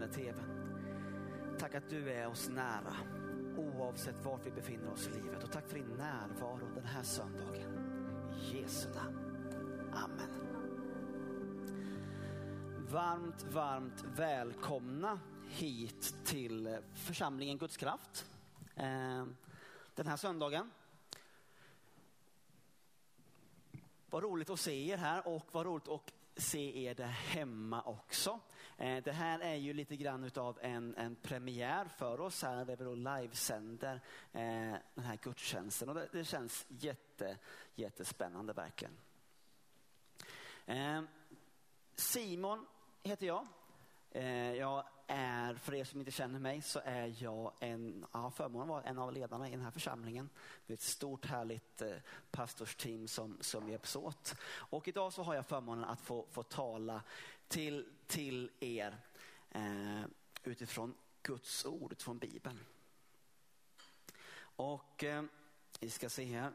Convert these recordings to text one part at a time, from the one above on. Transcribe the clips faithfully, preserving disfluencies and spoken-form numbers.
tvn. Tack att du är oss nära, oavsett var vi befinner oss i livet. Och tack för din närvaro den här söndagen. I Jesu namn. Amen. Varmt, varmt välkomna hit till församlingen Guds kraft. Den här söndagen. Vad roligt att se er här och vad roligt att se er där hemma också. Det här är ju lite grann utav en, en premiär för oss här där vi då livesänder den här gudstjänsten. Och det, det känns jätte, jättespännande verkligen. Simon heter jag. Jag är, för er som inte känner mig, så är jag en, ja, förmånen var en av ledarna i den här församlingen. Det är ett stort härligt eh, pastorsteam som, som hjälps åt. Och idag så har jag förmånen att få, få tala till, till er eh, utifrån Guds ord, utifrån Bibeln. Och eh, vi ska se här.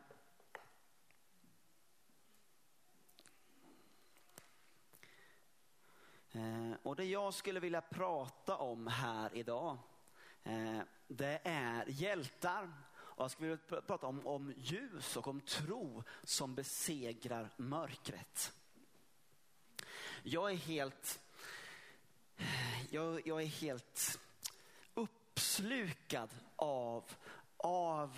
Eh, och det jag skulle vilja prata om här idag, eh, det är hjältar. Och jag skulle vilja prata om, om ljus och om tro som besegrar mörkret. Jag är helt, jag, jag är helt uppslukad av, av,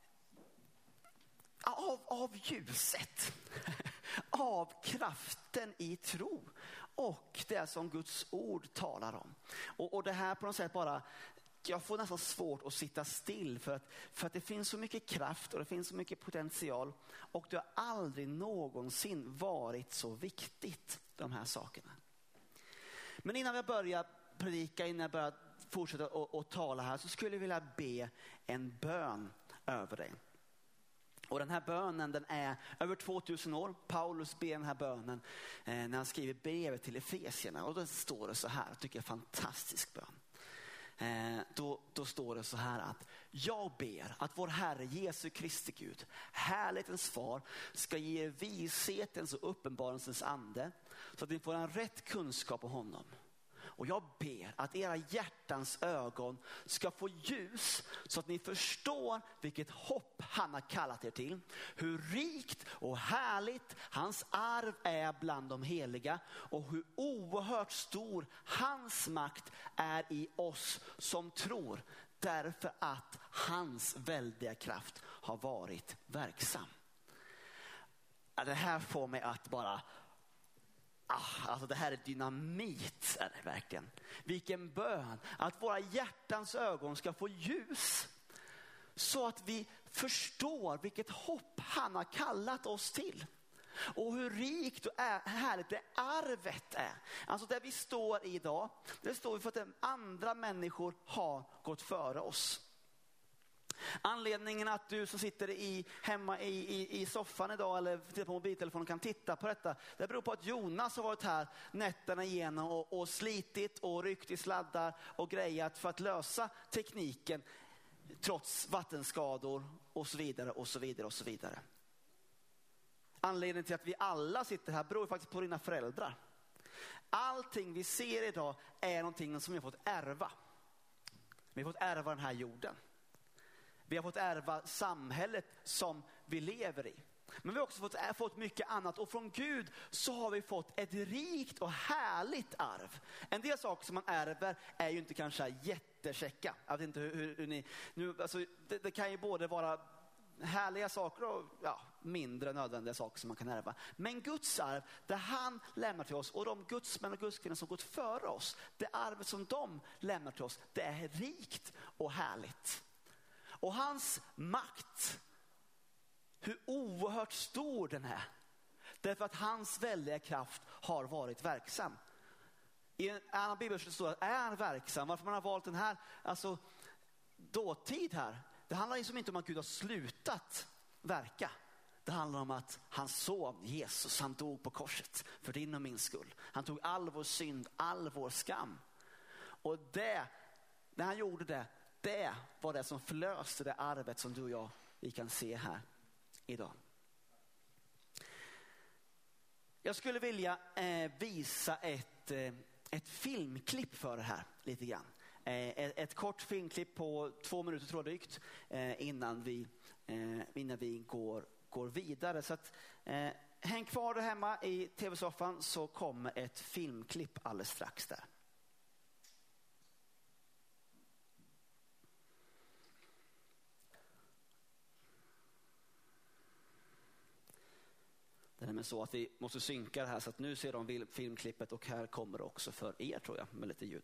av, av ljuset. Av kraften i tro och det som Guds ord talar om. Och, och det här på något sätt bara, jag får nästan svårt att sitta still för att, för att det finns så mycket kraft och det finns så mycket potential och det har aldrig någonsin varit så viktigt, de här sakerna. Men innan jag börjar predika, innan jag börjar fortsätta och, och tala här, så skulle jag vilja be en bön över dig. Och den här bönen, den är över tvåtusen år. Paulus ber den här bönen eh, när han skriver brevet till Efesierna. Och då står det så här, jag tycker jag är en fantastisk bön. Eh, då, då står det så här att jag ber att vår Herre Jesu Kristi Gud, härlighetens far, ska ge er vishetens och uppenbarelsens ande så att ni får en rätt kunskap om honom. Och jag ber att era hjärtans ögon ska få ljus så att ni förstår vilket hopp han har kallat er till. Hur rikt och härligt hans arv är bland de heliga och hur oerhört stor hans makt är i oss som tror. Därför att hans väldiga kraft har varit verksam. Det här får mig att bara... Ah, alltså det här är dynamit, är det verkligen. Vilken bön att våra hjärtans ögon ska få ljus så att vi förstår vilket hopp han har kallat oss till. Och hur rikt och härligt det arvet är. Alltså där vi står idag, det står vi för att andra människor har gått före oss. Anledningen att du som sitter i, hemma i, i, i soffan idag eller tittar på mobiltelefonen kan titta på detta, det beror på att Jonas har varit här nätterna igenom och, och slitit och ryckt i sladdar och grejat för att lösa tekniken trots vattenskador och så vidare och så vidare och så vidare. Anledningen till att vi alla sitter här beror faktiskt på dina föräldrar. Allting vi ser idag är någonting som vi har fått ärva. Vi har fått ärva den här jorden. Vi har fått ärva samhället som vi lever i. Men vi har också fått, fått mycket annat. Och från Gud så har vi fått ett rikt och härligt arv. En del saker som man ärver är ju inte kanske jättekäcka. Jag vet inte hur, hur, hur ni... Nu, alltså, det, det kan ju både vara härliga saker och ja, mindre nödvändiga saker som man kan ärva. Men Guds arv, det han lämnar till oss och de gudsmän och gudskvinnor som gått före oss, det arvet som de lämnar till oss, det är rikt och härligt. Och hans makt, hur oerhört stor den är. Därför att hans väldiga kraft har varit verksam. I en annan bibel står att är verksam. Varför man har valt den här alltså, dåtid här. Det handlar liksom inte om att Gud har slutat verka. Det handlar om att hans son Jesus, han dog på korset för din och min skull. Han tog all vår synd, all vår skam. Och det, när han gjorde det, det var det som förlöste det arvet som du och jag vi kan se här idag. Jag skulle vilja eh, visa ett, eh, ett filmklipp för det här lite grann. Ett, ett kort filmklipp på två minuter tror jag drygt innan vi, innan vi går, går vidare. Så att, eh, häng kvar där hemma i tv-soffan så kommer ett filmklipp alldeles strax där. Det är nämligen så att vi måste synka det här så att nu ser de filmklippet och här kommer det också för er tror jag med lite ljud.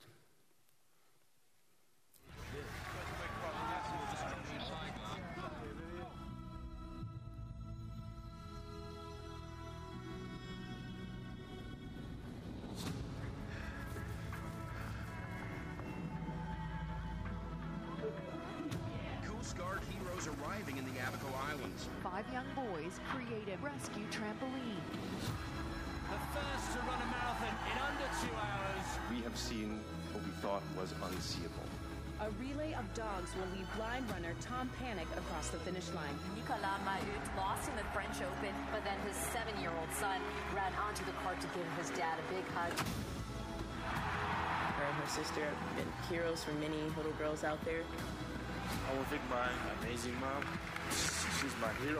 Arriving in the Abaco Islands. Five young boys create a rescue trampoline. The first to run a marathon in under two hours. We have seen what we thought was unseeable. A relay of dogs will lead blind runner Tom Panic across the finish line. Nicolas Mahut lost in the French Open, but then his seven-year-old son ran onto the court to give his dad a big hug. Her and her sister have been heroes for many little girls out there. I want to thank my amazing mom. She's my hero.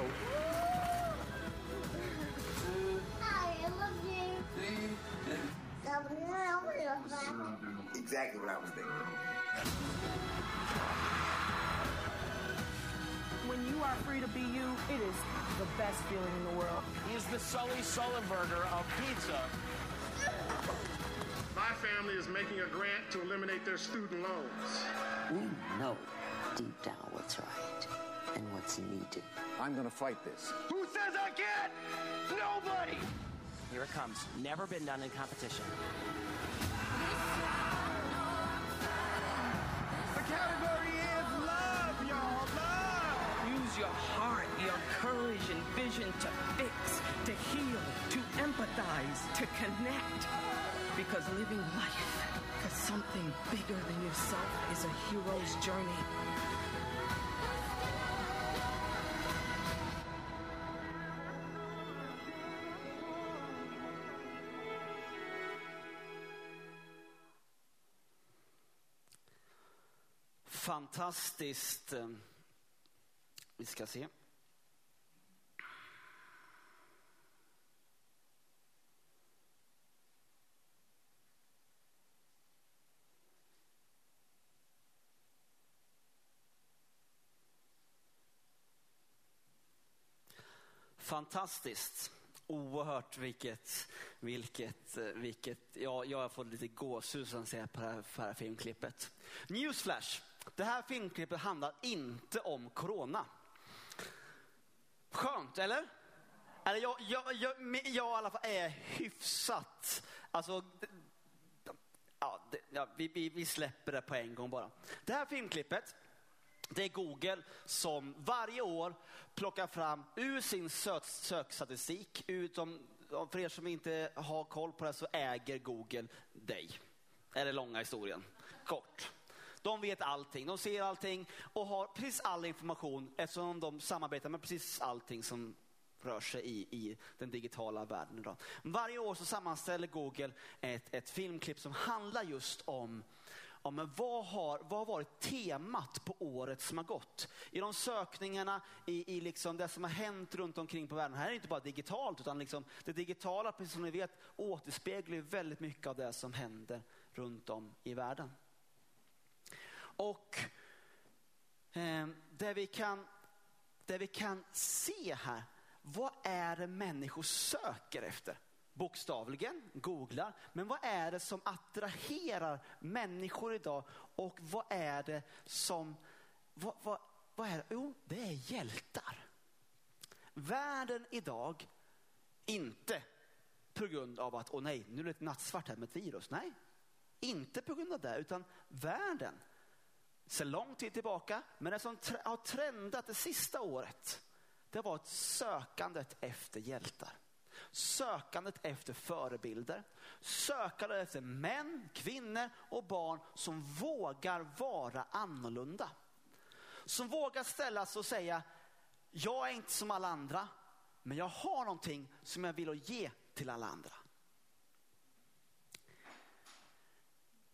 Hi, I love you. Exactly what I was thinking. When you are free to be you, it is the best feeling in the world. He's the Sully Sullenberger of pizza. My family is making a grant to eliminate their student loans. We know deep down what's right and what's needed. I'm gonna fight this. Who says I can't? Nobody! Here it comes. Never been done in competition. The category is love, y'all. Love! Use your heart, your courage and vision to fix, to heal, to empathize, to connect. Because living life for something bigger than yourself is a hero's journey. Fantastiskt. Vi ska se. Fantastiskt. Oerhört vilket, vilket, vilket, ja, jag har fått lite gåshud som säger på det här, på det här filmklippet. Newsflash. Det här filmklippet handlar inte om corona. Skönt, eller? Eller jag, jag, jag, jag i alla fall är hyfsat. Alltså, ja, det, ja, vi, vi, vi släpper det på en gång bara. Det här filmklippet, det är Google som varje år plockar fram ur sin sök, sökstatistik. Utom, för er som inte har koll på det så äger Google dig. Är det långa historien? Kort. De vet allting, de ser allting och har precis all information eftersom de samarbetar med precis allting som rör sig i, i den digitala världen idag. Varje år så sammanställer Google ett, ett filmklipp som handlar just om, om vad, har, vad har varit temat på året som har gått. I de sökningarna, i, i liksom det som har hänt runt omkring på världen. Det här är inte bara digitalt utan liksom det digitala, precis som ni vet, återspeglar väldigt mycket av det som händer runt om i världen. Och eh, det, vi kan, det vi kan se här, vad är det människor söker efter? Bokstavligen, googlar. Men vad är det som attraherar människor idag? Och vad är det som, vad, vad, vad är det? Jo, det är hjältar. Världen idag, inte på grund av att, åh nej, nu är det ett nattsvart här med ett virus. Nej, inte på grund av det, utan världen. Så lång tid tillbaka, men det som tre- har trendat det sista året, det var ett sökandet efter hjältar. Sökandet efter förebilder. Sökandet efter män, kvinnor och barn som vågar vara annorlunda. Som vågar ställa sig och säga, jag är inte som alla andra, men jag har någonting som jag vill ge till alla andra.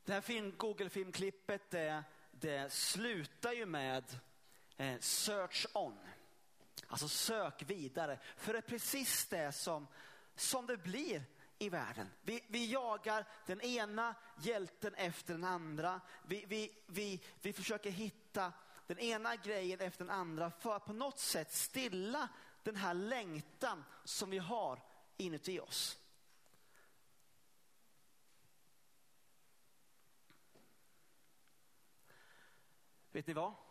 Det här film, Google-filmklippet det, det slutar ju med eh, search on. Alltså sök vidare. För det är precis det som, som det blir i världen. Vi, vi jagar den ena hjälten efter den andra. Vi, vi, vi, vi försöker hitta den ena grejen efter den andra för att på något sätt stilla den här längtan som vi har inuti oss. Vet ni vad?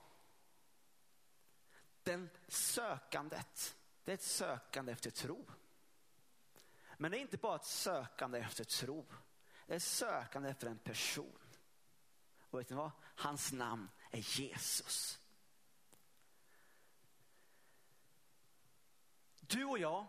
Den sökandet, det är ett sökande efter tro. Men det är inte bara ett sökande efter tro. Det är ett sökande efter en person. Och vet ni vad? Hans namn är Jesus. Du och jag,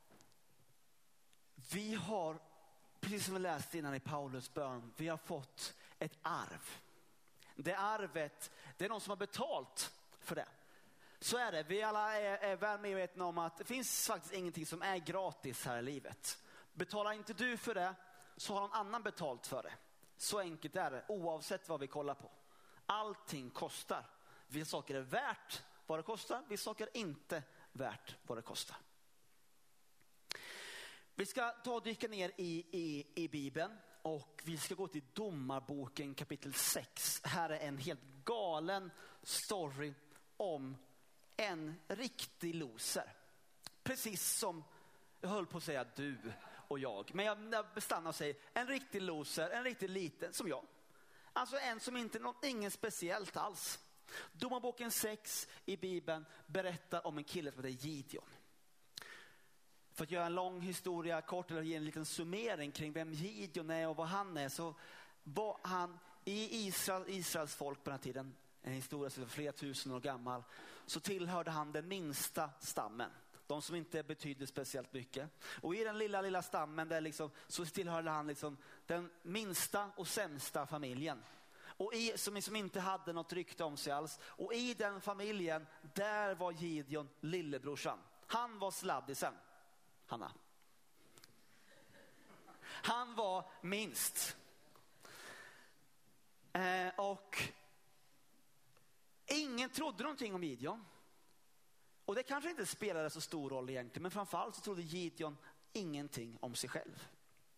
vi har, precis som vi läste innan i Paulus bön, vi har fått ett arv. Det arvet, det är någon som har betalt för det. Så är det. Vi alla är, är väl medvetna om att det finns faktiskt ingenting som är gratis här i livet. Betalar inte du för det, så har någon annan betalt för det. Så enkelt är det, oavsett vad vi kollar på. Allting kostar. Vissa saker är värt vad det kostar, vissa saker är inte värt vad det kostar. Vi ska ta och dyka ner i, i, i Bibeln. Och vi ska gå till Domarboken kapitel sex. Här är en helt galen story om en riktig loser. Precis som jag höll på att säga du och jag. Men jag bestannar och säger en riktig loser, en riktig liten som jag. Alltså en som inte något, ingen speciellt alls. Domarboken sex i Bibeln berättar om en kille som heter Gideon. För att göra en lång historia kort eller ge en liten summering kring vem Gideon är och vad han är, så var han i Israel, Israels folk på den här tiden, en historia som är flera tusen år gammal, så tillhörde han den minsta stammen. De som inte betydde speciellt mycket. Och i den lilla, lilla stammen där liksom, så tillhörde han liksom den minsta och sämsta familjen. Och i, som, som inte hade något rykte om sig alls. Och i den familjen, där var Gideon lillebrorsan. Han var sladdisen. Hanna. Han var minst. Eh, och ingen trodde någonting om Gideon. Och det kanske inte spelade så stor roll egentligen. Men framförallt så trodde Gideon ingenting om sig själv.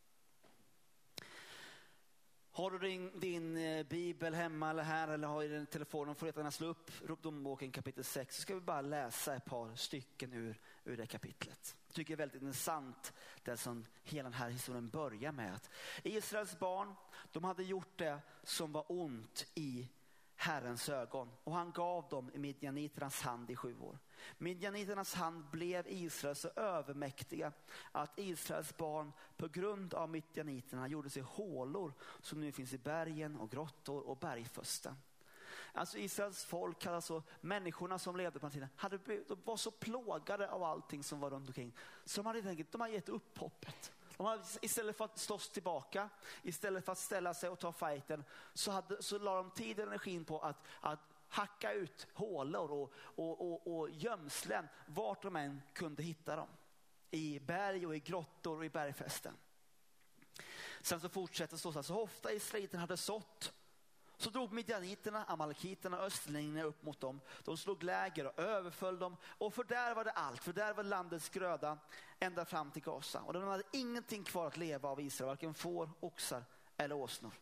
Har du din, din bibel hemma eller här eller har du din telefon, får du gärna slå upp Domarboken kapitel sex, så ska vi bara läsa ett par stycken ur, ur det kapitlet. Jag tycker det är väldigt intressant det som hela den här historien börjar med. Att Israels barn, de hade gjort det som var ont i Herrens ögon, och han gav dem i midjaniternas hand i sju år. Midjaniternas hand blev Israel så övermäktiga att Israels barn på grund av midjaniterna gjorde sig hålor som nu finns i bergen och grottor och bergfösten. Alltså Israels folk, alltså människorna som levde på den tiden, hade, de var så plågade av allting som var runt omkring, så de hade tänkt, de hade gett upp hoppet. De hade, istället för att slåss tillbaka, istället för att ställa sig och ta fighten, så, hade, så la de tid och energin på att, att hacka ut hålor och, och, och, och gömslen vart de än kunde hitta dem. I berg och i grottor och i bergfästen. Sen så fortsätter så här, så ofta israeliterna hade sått, så drog midjaniterna, amalekiterna och östlänningarna upp mot dem. De slog läger och överföll dem, och för där var det allt. För där var landets gröda ända fram till Gaza. Och de hade ingenting kvar att leva av Israel, varken får, oxar eller åsnor.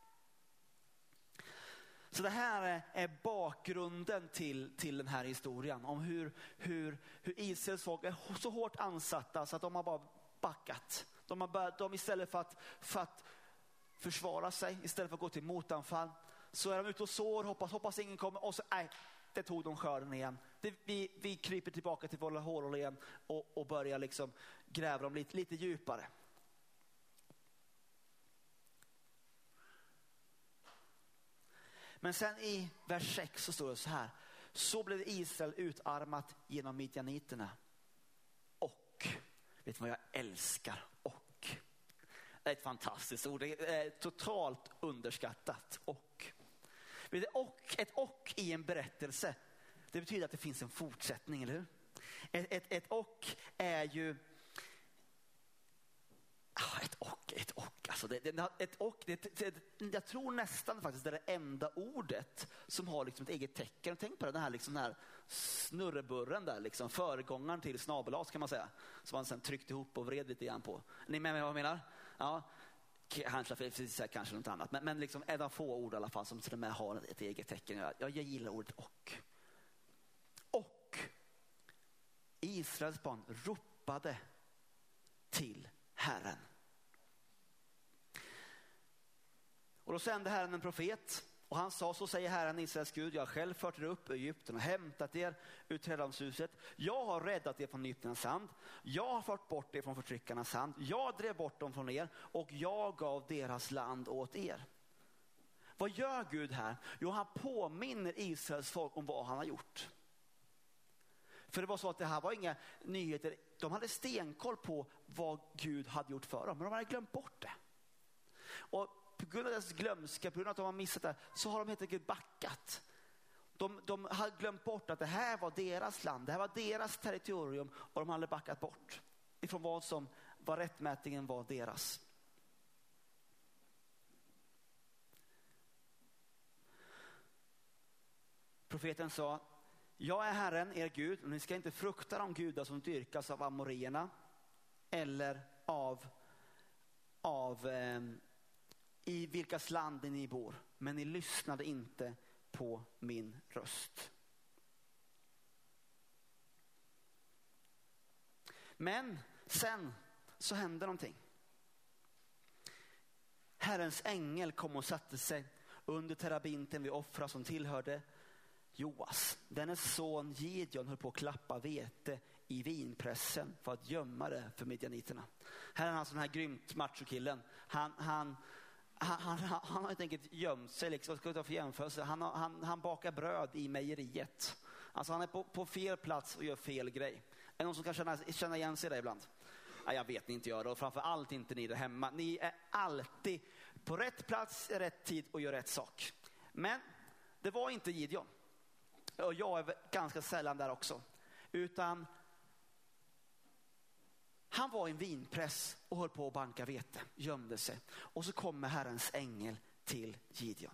Så det här är, är bakgrunden till, till den här historien. Om hur, hur, hur Israels folk är så hårt ansatta så att de har bara backat. De har bara, de istället för att, för att försvara sig, istället för att gå till motanfall, så är de ute och sår, hoppas, hoppas ingen kommer, och så nej, det tog de skörden igen. Det, vi, vi kryper tillbaka till våra hålor igen och, och börjar liksom gräva dem lite, lite djupare. Men sen i vers sex så står det så här: så blev Israel utarmat genom midjaniterna. Och, vet du vad jag älskar? Och. Det är ett fantastiskt ord. Det är totalt underskattat. Och. Vet du, och ett och i en berättelse, det betyder att det finns en fortsättning, eller hur? Ett, ett, ett och är ju... Ett och. och, ett och. Alltså det, det, ett och det, det, jag tror nästan faktiskt det är det enda ordet som har liksom ett eget tecken. Tänk på det, den här, liksom, den här snurreburren där, liksom, föregångaren till snabelas kan man säga. Som man sen tryckte ihop och vred lite grann på. Ni med mig vad jag menar? Ja. Kanske, kanske något annat. Men, men liksom ett av få ord i alla fall som till och med har ett eget tecken. Jag, jag gillar ordet och. Och Israels barn ropade till Herren. Och då sände Herren en profet. Och han sa, så säger Herren Israels Gud, jag har själv fört er upp i Egypten och hämtat er ut till Räddningshuset. Jag har räddat er från Egypternas hand. Jag har fört bort er från förtryckarnas hand. Jag drev bort dem från er och jag gav deras land åt er. Vad gör Gud här? Jo, han påminner Israels folk om vad han har gjort. För det var så att det här var inga nyheter. De hade stenkoll på vad Gud hade gjort för dem, men de hade glömt bort det. Och på grund av deras glömska, på grund av att de har missat det, så har de helt enkelt backat. De, de hade glömt bort att det här var deras land, det här var deras territorium, och de hade backat bort ifrån vad som var rättmätningen var deras. Profeten sa, jag är Herren, er Gud, och ni ska inte frukta de gudar som dyrkas av amorierna eller av, av eh, i vilkas land ni bor, men ni lyssnade inte på min röst. Men sen så hände någonting. Herrens ängel kom och satte sig under terabinten vid offra som tillhörde Joas. Dennes son Gideon höll på att klappa vete i vinpressen för att gömma det för midjaniterna. Här är han sån här grymt machokillen. Han, han, han, han, han, han har helt enkelt gömt sig. Liksom, ska ta för jämförelse. Han, han, han bakar bröd i mejeriet. Alltså han är på, på fel plats och gör fel grej. Är det någon som kan känna, känna igen sig där ibland? Ja, jag vet, ni inte gör det, och framför allt inte ni där hemma. Ni är alltid på rätt plats i rätt tid och gör rätt sak. Men det var inte Gideon. Och jag är ganska sällan där också. Utan han var i en vinpress och höll på att banka vete. Gömde sig. Och så kommer Herrens ängel till Gideon.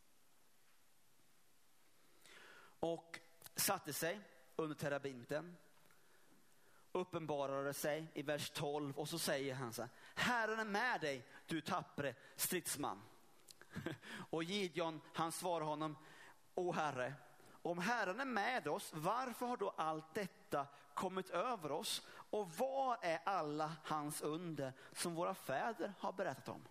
Och satte sig under terabinten. Uppenbarade sig i vers tolv. Och så säger han så här: Herren är med dig, du tappre stridsman. Och Gideon, han svarar honom: O Herre, om Herren är med oss, varför har då allt detta kommit över oss? Och vad är alla hans under som våra fäder har berättat om?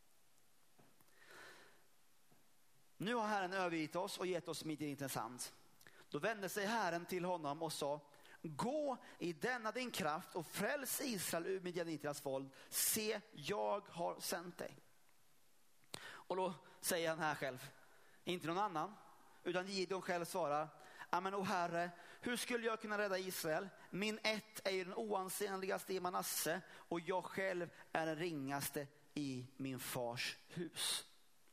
Nu har Herren övergett oss och gett oss midjaniternas hand. Då vände sig Herren till honom och sa: gå i denna din kraft och fräls Israel ur midjaniternas våld. Se, jag har sänt dig. Och då säger han här själv, inte någon annan, utan Gideon själv svarar: amen, o Herre, hur skulle jag kunna rädda Israel? Min ett är ju den oansenligaste i Manasse, och jag själv är den ringaste i min fars hus.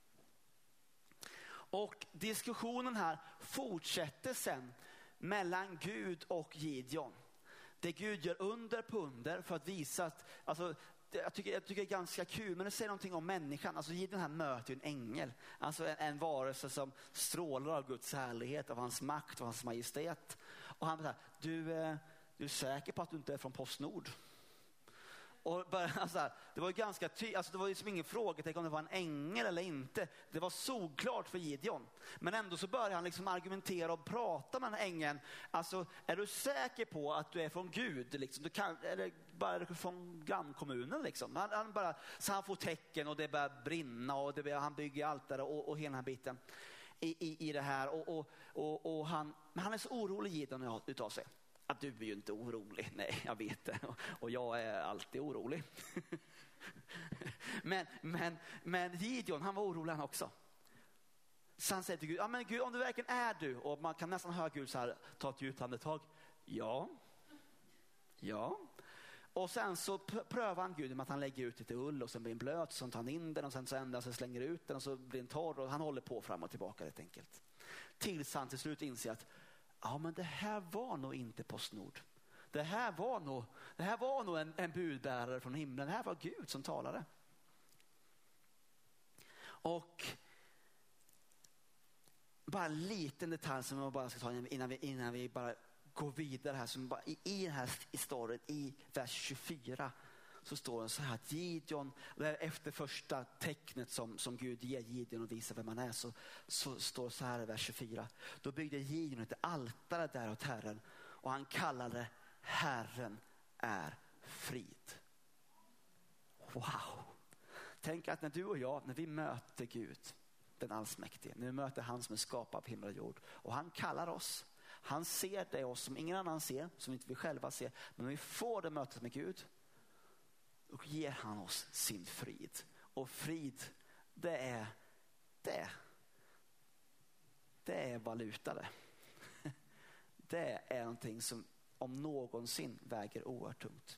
Och diskussionen här fortsätter sen mellan Gud och Gideon. Det Gud gör under på under för att visa att, alltså, jag tycker, jag tycker det är ganska kul, men det säger någonting om människan. Alltså Gideon här möter ju en ängel. Alltså en, en varelse som strålar av Guds härlighet, av hans makt och hans majestät. Och han säger: du, du är säker på att du inte är från Postnord? Och bara, alltså, det var ju ganska ty- alltså, det var ju som ingen frågetecken om det var en ängel eller inte. Det var såklart för Gideon. Men ändå så börjar han liksom argumentera och prata med den ängeln. Alltså, är du säker på att du är från Gud? Liksom? Du kan, eller bara från grannkommunen? Liksom? Han, han bara, så han får tecken och det börjar brinna och det börjar, han bygger altare och, och hela den här biten i, i, i det här. Och, och, och, och han, men han är så orolig, Gideon, utav sig. Att du är ju inte orolig. Nej, jag vet det. Och jag är alltid orolig. men, men, men Gideon, han var orolig han också. Så han säger till Gud: ja men Gud, om du verkligen är du. Och man kan nästan höra Gud så här, ta ett djupt andetag. Ja. Ja. Och sen så prövar han Gud med att han lägger ut lite ull och sen blir den blöt. Så tar han in den och sen så ändrar sig, slänger ut den och så blir den torr. Och han håller på fram och tillbaka helt enkelt. Tills han till slut inser att ja, men det här var nog inte Postnord. Det här var nog, det här var nog en, en budbärare från himlen. Det här var Gud som talade. Och bara en liten detalj som jag bara ska ta innan vi, innan vi bara går vidare här. Som bara, i, I den här historien, i vers tjugofyra, så står det så här att Gideon, efter första tecknet som, som Gud ger Gideon och visar vem man är, så, så står det så här i vers tjugofyra. Då byggde Gideon ett altare där åt Herren och han kallade Herren är frid. Wow! Tänk att när du och jag, när vi möter Gud, den allsmäktige, när vi möter han som är skapad av himmel och jord, och han kallar oss, han ser det oss som ingen annan ser, som inte vi själva ser, men när vi får det mötet med Gud, och ger han oss sin frid. Och frid, det är det. Det är valuta det. Det är någonting som om någonsin väger oerhört tungt.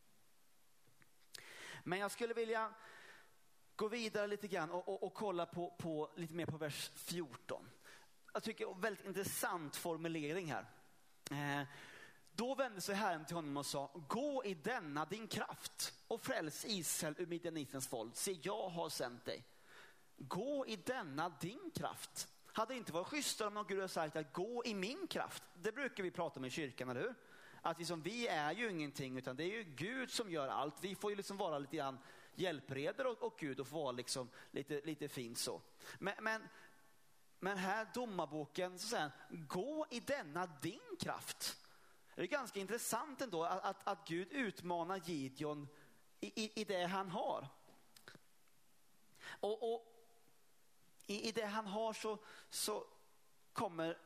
Men jag skulle vilja gå vidare lite grann och, och, och kolla på, på lite mer på vers fjorton. Jag tycker det är en väldigt intressant formulering här. Eh, Då vände sig Herren till honom och sa: gå i denna din kraft och fräls Israel ur Midjanitens våld. Se, jag har sänt dig. Gå i denna din kraft. Hade det inte varit schysstare om någon Gud hade sagt att gå i min kraft? Det brukar vi prata om i kyrkan, eller hur? Att liksom, vi är ju ingenting, utan det är ju Gud som gör allt. Vi får ju liksom vara lite grann hjälpreder och, och Gud och få vara liksom lite, lite fint så. Men, men, men här domarboken så säger han: gå i denna din kraft. Det är ganska intressant ändå att, att, att Gud utmanar Gideon i, i, i det han har. Och, och i, i det han har så, så kommer,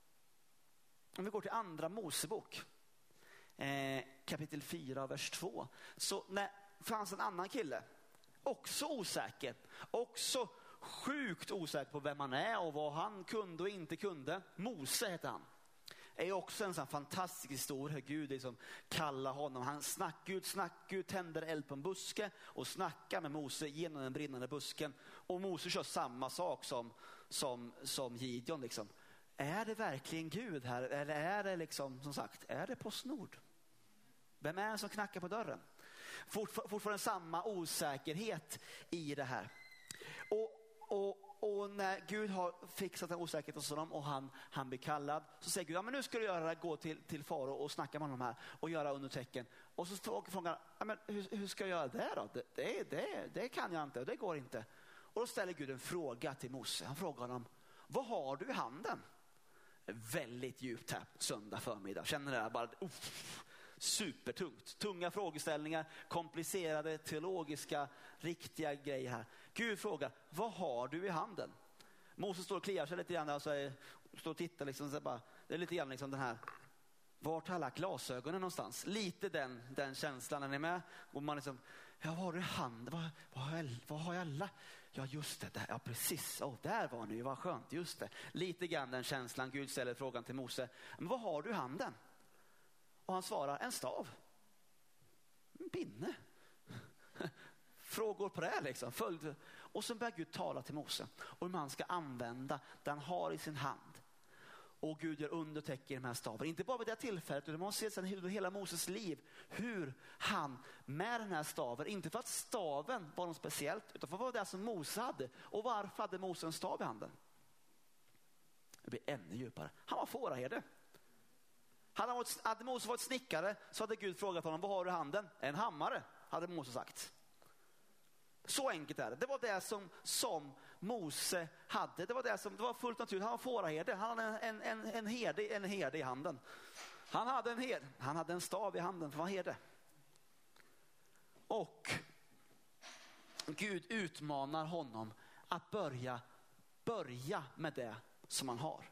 om vi går till andra Mosebok, eh, kapitel fyra, vers två. Så när fanns en annan kille, också osäker, också sjukt osäker på vem han är och vad han kunde och inte kunde. Mose heter han. Är också en sån fantastisk historia hur Gud liksom kallar honom. Han snack, Gud, snack, Gud tänder eld på en buske och snackar med Mose genom den brinnande busken. Och Mose kör samma sak som, som, som Gideon. Liksom. Är det verkligen Gud här? Eller är det liksom, som sagt, är det PostNord? Vem är det som knackar på dörren? Fortfar- fortfarande samma osäkerhet i det här. Och, och Och när Gud har fixat en osäkerhet hos honom och han, han blir kallad, så säger Gud: ja, men nu ska du göra det, gå till, till Farao och snacka med honom här och göra undertecken. Och så frågar han: ja, men hur, hur ska jag göra det då? Det, det, det, det kan jag inte och det går inte. Och då ställer Gud en fråga till Mose. Han frågar honom: vad har du i handen? Väldigt djupt här söndag förmiddag. Känner det här bara uff, supertungt. Tunga frågeställningar, komplicerade teologiska riktiga grejer här. Gud frågar: vad har du i handen? Moses står och kliar sig lite grann, alltså är, står och tittar liksom, så bara, det är lite grann liksom den här: vart har jag lagt glasögonen någonstans? Lite den, den känslan, är ni med? Och man liksom: ja, vad har du i handen? Vad, vad, har, jag, vad har jag alla? Ja, just det, där, ja precis, oh, där var ni, vad skönt, just det. Lite grann den känslan. Gud ställer frågan till Mose: men vad har du i handen? Och han svarar: en stav. En pinne. Frågor på det liksom. Följd. Och så börjar Gud tala till Mose och hur man ska använda det han har i sin hand. Och Gud gör undertecken i de här staven. Inte bara vid det tillfället, utan man måste se sen hela Moses liv. Hur han med den här staven, inte för att staven var något speciellt, utan för vad det som Mose hade. Och varför hade Mose en stav i handen? Det blir ännu djupare. Han var fåraherde. Hade, varit, hade Mose varit snickare så hade Gud frågat honom: vad har du i handen? En hammare, hade Mose sagt. Så enkelt är det. Det var det som, som Mose hade. Det var det som det var fullt naturligt. Han var fåraherde. Han hade en, en, en, herde, en herde i handen. Han hade en herde. Han hade en stav i handen för att vara herde. Och Gud utmanar honom att börja, börja med det som han har.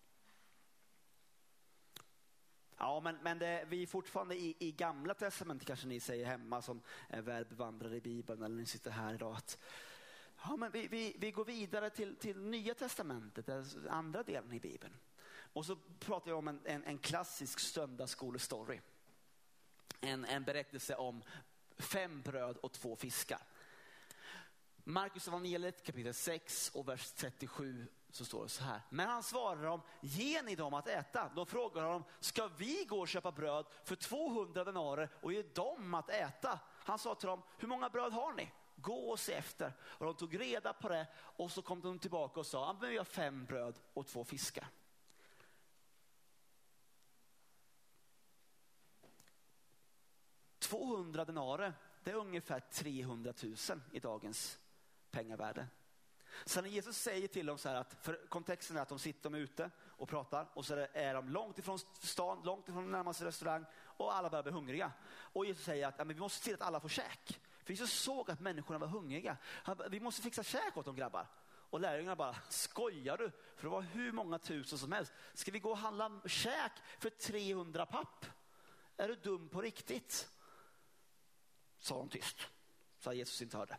Ja, men, men det, vi är fortfarande i, i gamla testamentet, kanske ni säger hemma som är välbevandrade i Bibeln, eller ni sitter här idag. Att, ja, men vi, vi, vi går vidare till, till nya testamentet, den andra delen i Bibeln. Och så pratar jag om en, en, en klassisk söndagsskolestory. En, en berättelse om fem bröd och två fiskar. Markus evangeliet kapitel sex och vers trettiosju, så står det så här: men han svarar dem: ge ni dem att äta? Då frågar de: ska vi gå och köpa bröd för tvåhundra denarer och ge dem att äta? Han sa till dem: hur många bröd har ni? gå och se efter. Och de tog reda på det och så kom de tillbaka och sa, men vi har fem bröd och två fiskar. tvåhundra denarer, det är ungefär trehundratusen i dagens pengavärde. Så när Jesus säger till dem så här, att för kontexten är att de sitter ute och pratar och så är de långt ifrån stan, långt ifrån närmaste restaurang och alla börjar bli hungriga. Och Jesus säger att ja, men vi måste se till att alla får käk. För Jesus såg att människorna var hungriga. Vi måste fixa käk åt de grabbar. Och lärjungarna bara, skojar du? För det var hur många tusen som helst. Ska vi gå och handla käk för trehundra papp? Är du dum på riktigt? Sa de tyst. Så Jesus inte hörde.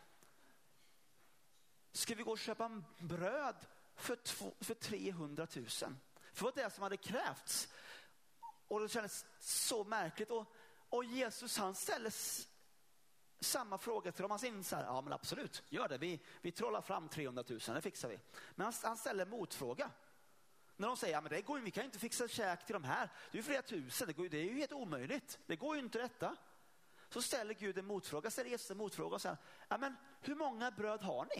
Ska vi gå och köpa bröd för, två, för trehundratusen? För vad det är som hade krävts. Och det kändes så märkligt. Och, och Jesus han ställer s- samma fråga till dem. Han säger så här, ja men absolut, gör det. Vi, vi trollar fram trehundratusen, det fixar vi. Men han, han ställer en motfråga. När de säger, ja men det går, vi kan inte fixa käk till de här. Det är ju flera tusen, det, går, det är ju helt omöjligt. Det går ju inte detta. Så ställer Gud en motfråga, ställer Jesus en motfråga och säger, ja men hur många bröd har ni?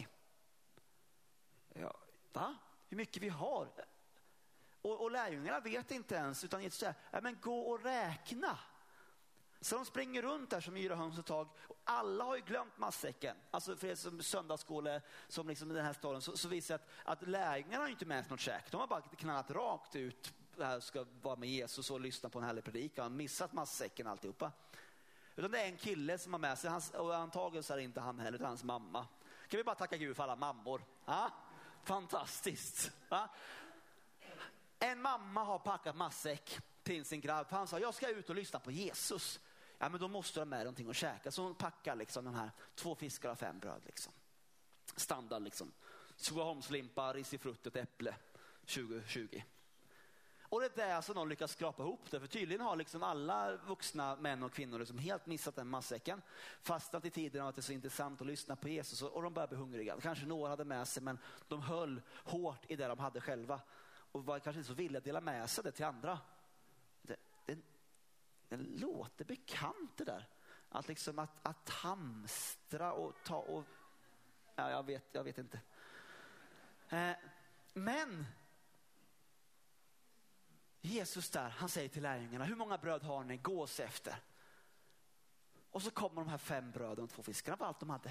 Ja, va? Hur mycket vi har? Och, och lärjungarna vet inte ens, utan Jesus säger, ja men gå och räkna. Så de springer runt där som yra höns och tag. Och alla har ju glömt matsäcken. Alltså för er som söndagsskola, som liksom i den här staden, så, så visar det att, att lärjungarna har inte med sig något käk. De har bara knallat rakt ut, här ska vara med Jesus och lyssna på en härlig predikan. Han har missat matsäcken alltihopa. Utan det är en kille som har med sig, hans, och antagligen så är det inte han heller, utan hans mamma. Kan vi bara tacka Gud för alla mammor? Ja? Fantastiskt. Ja? En mamma har packat matsäck till sin grabb. Han sa, jag ska ut och lyssna på Jesus. Ja, men då måste de med någonting att käka. Så hon packar liksom de här två fiskar och fem bröd. Liksom. Standard liksom. Tjoaholmslimpa, risifrutt, äpple. tjugo tjugo. Och det är där som de lyckas skrapa ihop det. För tydligen har liksom alla vuxna män och kvinnor liksom helt missat den matsäcken. Fastnat i tiden att det är så intressant att lyssna på Jesus. Och de började bli hungriga. Kanske några hade med sig, men de höll hårt i det de hade själva. Och var kanske inte så villiga att dela med sig det till andra. Det, det, det låter bekant det där. Att liksom att, att hamstra och ta och... Ja, jag vet, jag vet inte. Eh, men... Jesus där, han säger till lärjungarna, hur många bröd har ni? Gå oss efter. Och så kommer de här fem bröden och två fiskarna, var allt de hade.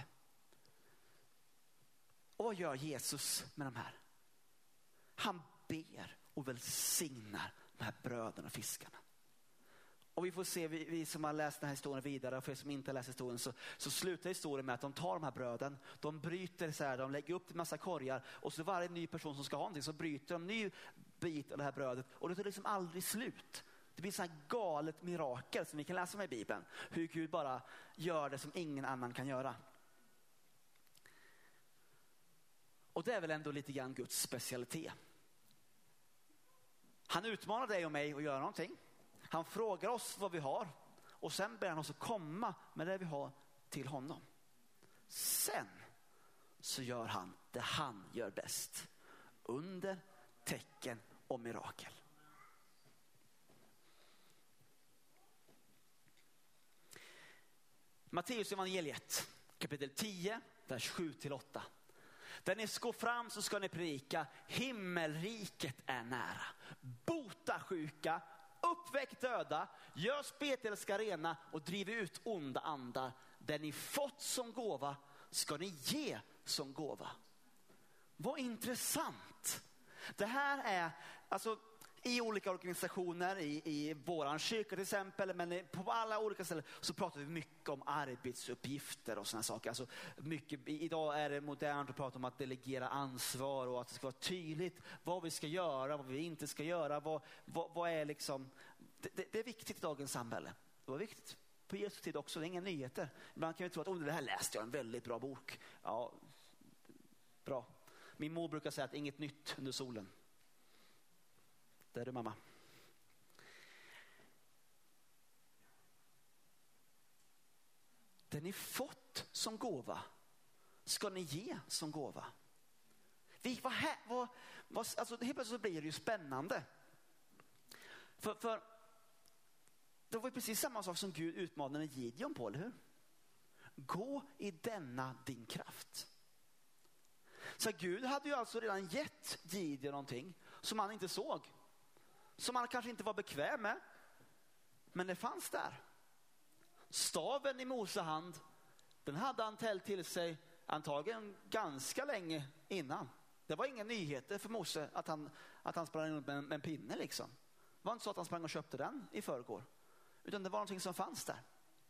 Och vad gör Jesus med de här? Han ber och välsignar de här bröden och fiskarna. Och vi får se, vi, vi som har läst den här historien vidare, och för er som inte har läst historien, så, så slutar historien med att de tar de här bröden, de bryter så här, de lägger upp en massa korgar, och så varje ny person som ska ha någonting så bryter de en ny bit av det här brödet, och det tar liksom aldrig slut. Det blir så här galet mirakel som vi kan läsa om i Bibeln, hur Gud bara gör det som ingen annan kan göra. Och det är väl ändå lite grann Guds specialitet. Han utmanar dig och mig att göra någonting. Han frågar oss vad vi har, och sen ber han oss att komma med det vi har till honom. Sen så gör han det han gör bäst. Under, tecken och mirakel. Matteus evangeliet kapitel tio, vers sju till åtta. Där ni går fram så ska ni predika, himmelriket är nära. Bota sjuka, uppväck döda, gör spetälska rena och driv ut onda andar. Det ni fått som gåva ska ni ge som gåva. Vad intressant. Det här är alltså i olika organisationer, i, i våran kyrka till exempel, men på alla olika ställen så pratar vi mycket om arbetsuppgifter och såna saker. Alltså mycket, idag är det modernt att prata om att delegera ansvar och att det ska vara tydligt vad vi ska göra, vad vi inte ska göra. Vad, vad, vad är liksom, det, det, det är viktigt i dagens samhälle. Det var viktigt på Jesu tid också, det är inga nyheter. Ibland kan vi tro att oh, det här läste jag, en väldigt bra bok. Ja, bra. Min mor brukar säga att inget nytt under solen. Det är det, mamma. Det ni fått som gåva ska ni ge som gåva. Vi, vad här, vad, vad, alltså, helt plötsligt så blir det ju spännande. För, för det var ju precis samma sak som Gud utmanade Gideon på, eller hur? gå i denna din kraft. Så Gud hade ju alltså redan gett Gideon någonting som han inte såg. Som han kanske inte var bekväm med. Men det fanns där. Staven i Mose hand, den hade han tällt till sig antagligen ganska länge innan. Det var inga nyheter för Mose att han, att han sprang runt med en, med en pinne liksom. Det var inte så att han sprang och köpte den i förrgår. Utan det var någonting som fanns där.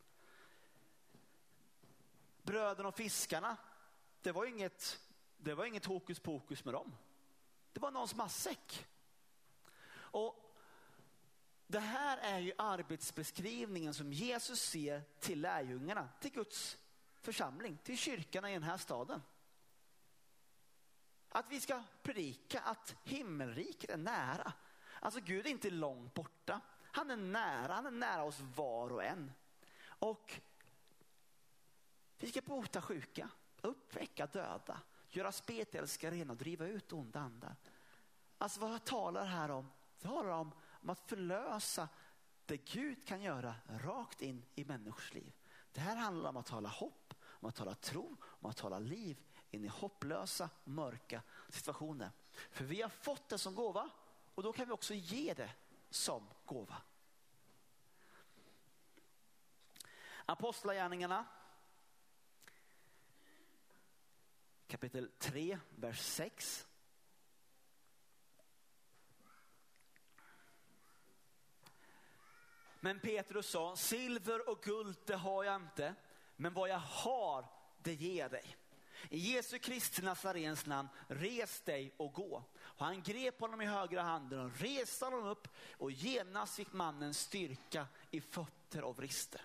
Bröden och fiskarna, det var inget, det var inget hokus pokus med dem. Det var någons matsäck. Och det här är ju arbetsbeskrivningen som Jesus ser till lärjungarna, till Guds församling, till kyrkorna i den här staden. Att vi ska predika att himmelriket är nära. Alltså Gud är inte långt borta. Han är nära, han är nära oss var och en. Och vi ska bota sjuka, uppväcka döda, göra spetälskare rena och driva ut onda andar. Alltså vad jag talar här om? Det talar om, om att förlösa det Gud kan göra rakt in i människors liv. Det här handlar om att tala hopp, om att tala tro, om att tala liv in i hopplösa, mörka situationer. För vi har fått det som gåva och då kan vi också ge det som gåva. Apostlagärningarna kapitel tre, vers sex. Men Petrus sa, silver och guld det har jag inte, men vad jag har det ger dig. I Jesu Kristi Nazarens namn, res dig och gå. Och han grep honom i högra handen och reste honom upp, och genast fick mannen styrka i fötter och vrister.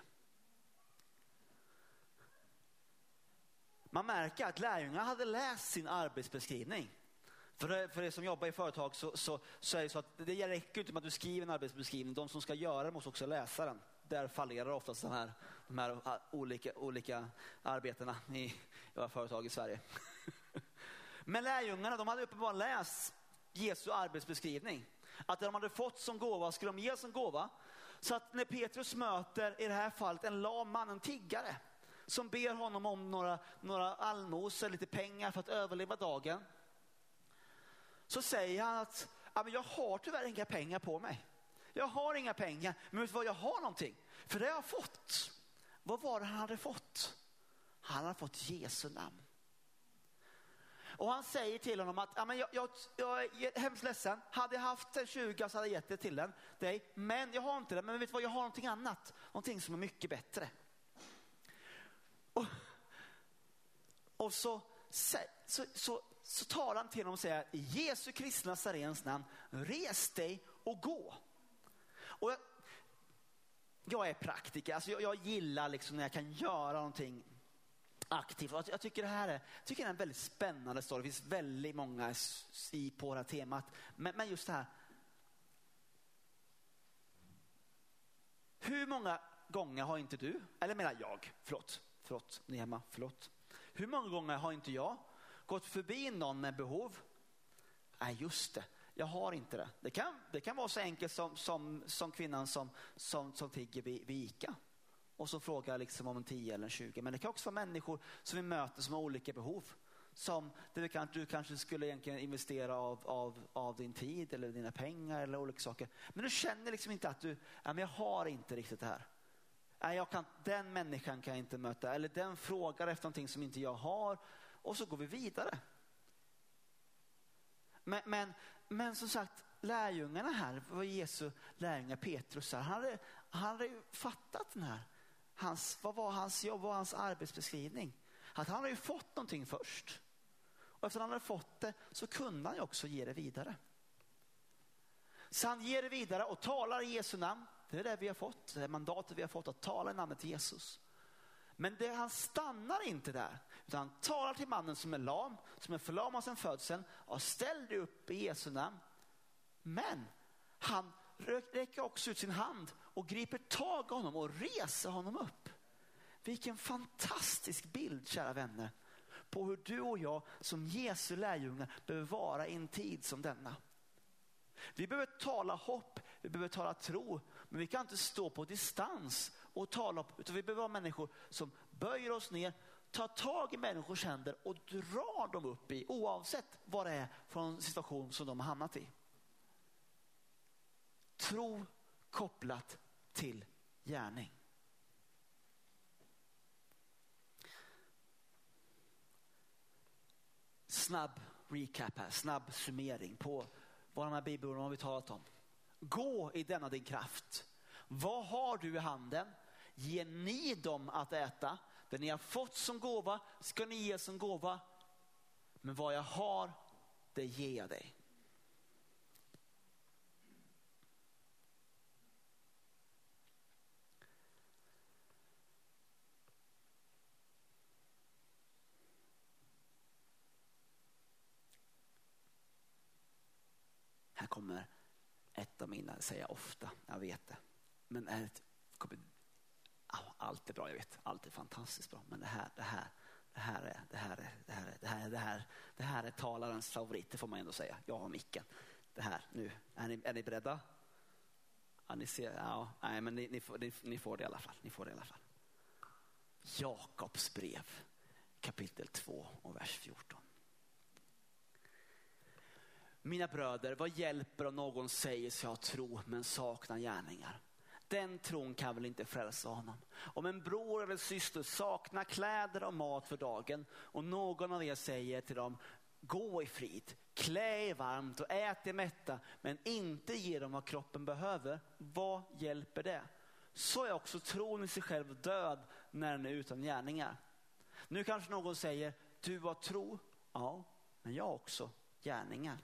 Man märker att lärjungarna hade läst sin arbetsbeskrivning. För det, för det som jobbar i företag så, så, så är det så att det räcker inte med att du skriver en arbetsbeskrivning. De som ska göra det måste också läsa den. Där fallerar oftast de här, de här olika, olika arbetena i, i våra företag i Sverige. Men lärjungarna, de hade uppenbarligen läst Jesu arbetsbeskrivning. Att det de hade fått som gåva skulle de ge som gåva. Så att när Petrus möter i det här fallet en lam man, en tiggare, som ber honom om några, några allmosor, lite pengar för att överleva dagen, så säger han att jag har tyvärr inga pengar på mig. Jag har inga pengar, men vet du vad, jag har någonting. För det har jag fått. Vad var det han hade fått? Han hade fått Jesu namn. Och han säger till honom att jag, jag, jag är hemskt ledsen. Hade jag haft en tjugo så hade jag gett det till den, dig. Men jag har inte det. Men vet du vad, jag har någonting annat. Någonting som är mycket bättre. Och, och så, så, så, så, så talar han till honom och säger, i Jesu Kristi Nazarens namn, res dig och gå. Och jag, jag är praktiker. Alltså jag, jag gillar liksom när jag kan göra någonting aktivt. Jag, jag tycker det här är, tycker det är en väldigt spännande story. Det finns väldigt många i på det här temat. Men, men just det här. Hur många gånger har inte du, eller menar jag, förlåt, förlåt, ni hemma, förlåt. Hur många gånger har inte jag gått förbi någon med behov? Nej, just det. Jag har inte det. Det kan, det kan vara så enkelt som, som, som kvinnan som, som, som tigger vid, vid Ica. Och så frågar liksom om en tio eller en tjugo. Men det kan också vara människor som vi möter som har olika behov. Som det kan, du kanske skulle egentligen investera av, av, av din tid eller dina pengar eller olika saker. Men du känner liksom inte att du, ja, men jag har inte riktigt det här. Nej, jag kan, den människan kan jag inte möta. Eller den frågar efter någonting som inte jag har. Och så går vi vidare. Men, men, men som sagt, lärjungarna här, var Jesu lärjungar Petrus här, han hade, han hade ju fattat den här. Hans, vad var hans jobb, vad var hans arbetsbeskrivning? Att han hade ju fått någonting först. Och efter han hade fått det så kunde han ju också ge det vidare. Så han ger det vidare och talar i Jesu namn. Det är det vi har fått, det är mandatet vi har fått, att tala i namnet Jesus. Men det, han stannar inte där, utan han talar till mannen som är lam, som är förlamad sedan födseln, och ställer dig upp i Jesu namn. Men han räcker också ut sin hand och griper tag i honom och reser honom upp. Vilken fantastisk bild, kära vänner, på hur du och jag som Jesu lärjungar behöver vara i en tid som denna. Vi behöver tala hopp, vi behöver tala tro, men vi kan inte stå på distans och tala, utan vi behöver vara människor som böjer oss ner, tar tag i människors händer och drar dem upp i, oavsett vad det är från situation som de har hamnat i. Tro kopplat till gärning. Snabb recap här, snabb summering på vad de här bibelorden har vi talat om. Gå i denna din kraft. Vad har du i handen? Ge ni dem att äta. Det ni har fått som gåva ska ni ge som gåva. Men vad jag har, det ger jag dig. Här kommer ett av mina, säger jag ofta, jag vet det. Men är ett, kommer, allt är bra, jag vet, allt är fantastiskt bra. Men det här, det här, det här är, det här är, det här är, det här är, det här, det här är talarens favorit, det får man ändå säga. Jag har micken. Det här, nu, är ni, är ni beredda? Ja, ni ser, ja, nej, men ni, ni, får, ni, ni får det i alla fall, ni får det i alla fall. Jakobs brev, kapitel två och vers fjorton. Mina bröder, vad hjälper om någon säger sig ha tro men saknar gärningar? Den tron kan väl inte frälsa honom. Om en bror eller syster saknar kläder och mat för dagen och någon av er säger till dem, gå i frid, klä er varmt och ät er mätta, men inte ge dem vad kroppen behöver, vad hjälper det? Så är också tron i sig själv död när den är utan gärningar. Nu kanske någon säger, du har tro, ja, men jag har också gärningar.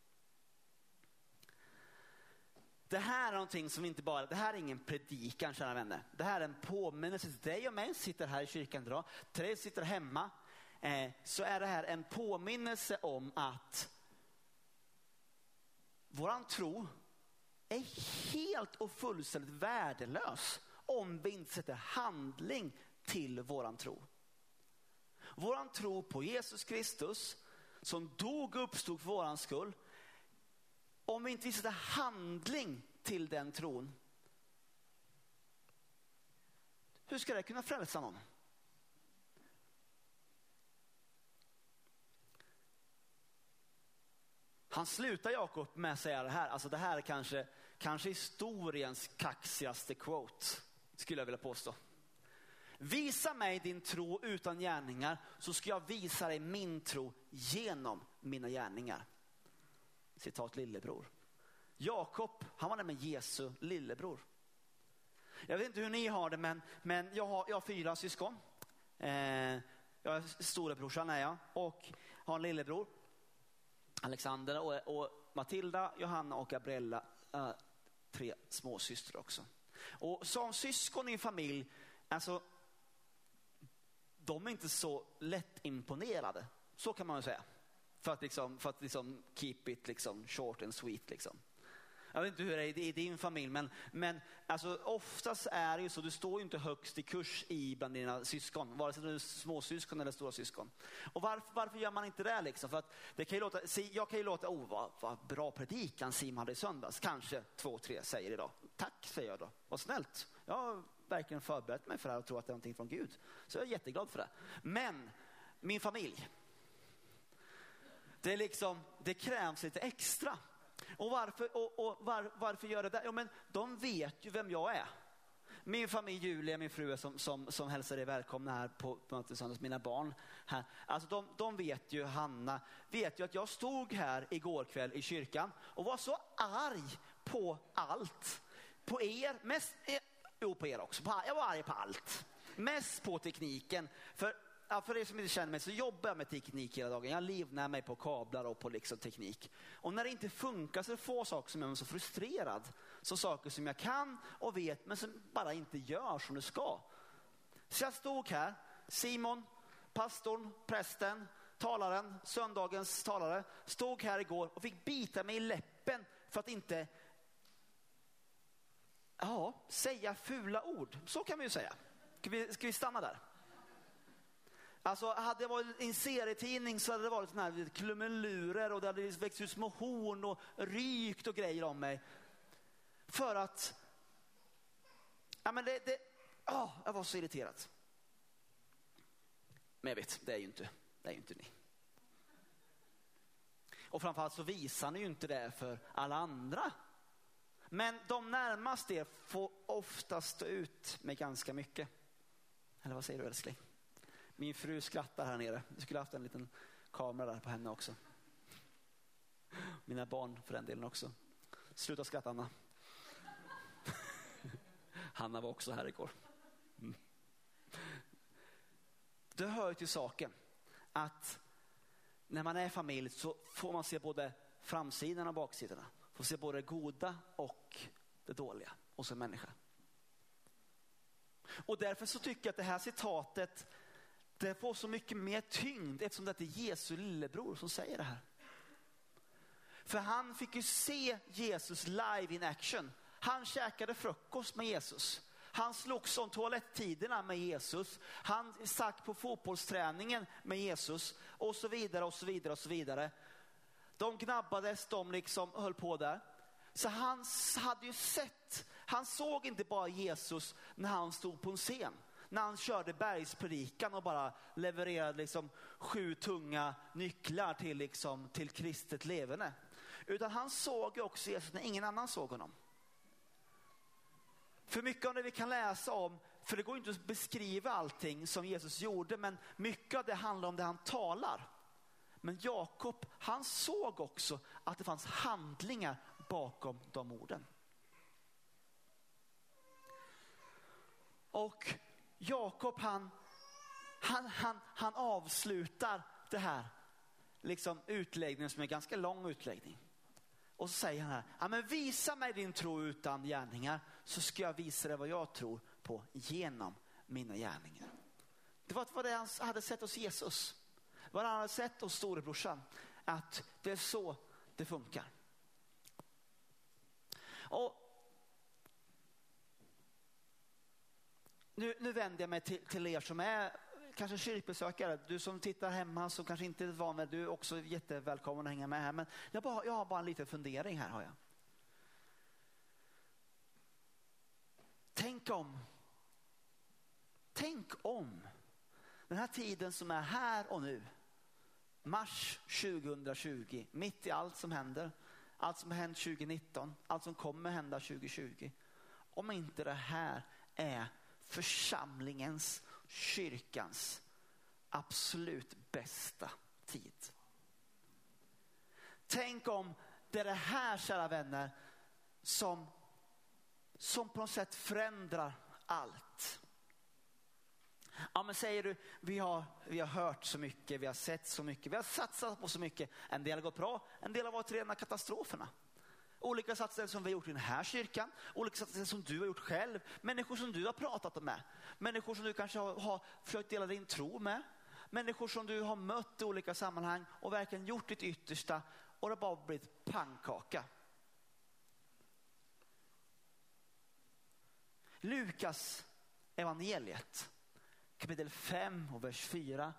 Det här är någonting som inte bara, det här är ingen predikan, kära vänner. Det här är en påminnelse till dig och mig, sitter här i kyrkan idag, till dig sitter hemma, eh, så är det här en påminnelse om att våran tro är helt och fullständigt värdelös om vi inte sätter handling till våran tro. Våran tro på Jesus Kristus som dog och uppstod för våran skull, om vi inte vi sätter handling till den tron, hur ska det kunna frälsa någon? Han slutar Jakob med att säga det här. Alltså det här är kanske, kanske historiens kaxigaste quote, skulle jag vilja påstå. Visa mig din tro utan gärningar, så ska jag visa dig min tro genom mina gärningar. Citat lillebror. Jakob, han var nämligen Jesu lillebror. Jag vet inte hur ni har det, men, men jag, har, jag har fyra syskon. Eh, jag är storebrorsan är jag, och har en lillebror, Alexander, och, och Matilda, Johanna och Gabriella, äh, tre småsystrar också. Och som syskon i en familj, alltså de är inte så lätt imponerade, så kan man ju säga. För att liksom, för att liksom keep it liksom short and sweet liksom. Jag vet inte hur det är i din familj, men, men alltså, oftast är det ju så, du står ju inte högst i kurs i bland dina syskon, vare sig du är småsyskon eller stora syskon. Och varför, varför gör man inte det liksom? För att det kan ju låta, jag kan ju låta, oh vad, vad bra predikan Sim hade i söndags. Kanske två, tre säger idag. Tack säger jag då, vad snällt. Jag har verkligen förberett mig för det här och tror att det är någonting från Gud. Så jag är jätteglad för det. Men min familj, det är liksom, det krävs lite extra. Och varför, och, och var, varför gör det där? Ja, men de vet ju vem jag är. Min familj Julia, min fru som, som, som hälsar dig välkomna här på, på mötet, mina barn här. Alltså de, de vet ju, Hanna vet ju att jag stod här igår kväll i kyrkan och var så arg på allt. På er, mest, eh, jo på er också. På, jag var arg på allt. Mest på tekniken. För Ja, för er som inte känner mig så jobbar jag med teknik hela dagen. Jag livnär mig på kablar och på liksom teknik. Och när det inte funkar så är det få saker som jag är så frustrerad. Så saker som jag kan och vet men som bara inte gör som det ska. Så jag stod här, Simon, pastorn, prästen, talaren, söndagens talare, stod här igår och fick bita mig i läppen för att inte ja, säga fula ord. Så kan vi ju säga. Ska vi, ska vi stanna där? Alltså hade det varit en serietidning så hade det varit såna här klumelurer och det hade växt ut små horn och rykt och grejer om mig. För att ja men det, det åh, jag var så irriterad. Men jag vet, det är ju inte, det är ju inte ni. Och framförallt så visar ni ju inte det för alla andra. Men de närmast er får oftast stå ut med ganska mycket. Eller vad säger du, älskling? Min fru skrattar här nere. Jag skulle haft en liten kamera där på henne också. Mina barn för den delen också. Sluta skratta, Anna. Hanna var också här igår. Mm. Det hör ju till saken att när man är familj så får man se både framsidan och baksidorna. Får se både det goda och det dåliga hos en människa. Och därför så tycker jag att det här citatet, det får så mycket mer tyngd eftersom det är Jesu lillebror som säger det här. För han fick ju se Jesus live in action. Han käkade frukost med Jesus. Han slogs om toaletttiderna med Jesus. Han satt på fotbollsträningen med Jesus. Och så vidare och så vidare och så vidare. De gnabbades, de liksom höll på där. Så han hade ju sett, han såg inte bara Jesus när han stod på en scen. När han körde bergspredikan och bara levererade liksom sju tunga nycklar till, liksom, till kristet levande. Utan han såg också Jesus när ingen annan såg honom. För mycket av det vi kan läsa om, för det går inte att beskriva allting som Jesus gjorde, men mycket av det handlar om det han talar. Men Jakob, han såg också att det fanns handlingar bakom de orden. Och Jakob han, han, han, han avslutar det här liksom utläggningen som är en ganska lång utläggning. Och så säger han här, ja, men visa mig din tro utan gärningar så ska jag visa dig vad jag tror på genom mina gärningar. Det var vad det han hade sett hos Jesus. Vad han hade sett hos storebrorsan. Att det är så det funkar. Och nu, nu vänder jag mig till, till er som är kanske kyrkbesökare. Du som tittar hemma som kanske inte är van med, du är också jättevälkommen att hänga med här. Men jag, bara, jag har bara en liten fundering här har jag. Tänk om. Tänk om. Den här tiden som är här och nu. Mars tjugohundratjugo. Mitt i allt som händer. Allt som har hänt tjugonitton. Allt som kommer hända tjugotjugo. Om inte det här är församlingens, kyrkans absolut bästa tid. Tänk om det är det här, kära vänner, som, som på något sätt förändrar allt. Ja, men säger du, vi har, vi har hört så mycket, vi har sett så mycket, vi har satsat på så mycket. En del har gått bra, en del har varit rena katastroferna. Olika satsningar som vi har gjort i den här kyrkan, olika satsningar som du har gjort själv, människor som du har pratat med, människor som du kanske har, har försökt dela din tro med, människor som du har mött i olika sammanhang och verkligen gjort ditt yttersta och det har bara blivit pannkaka. Lukas evangeliet kapitel fem och vers fyra,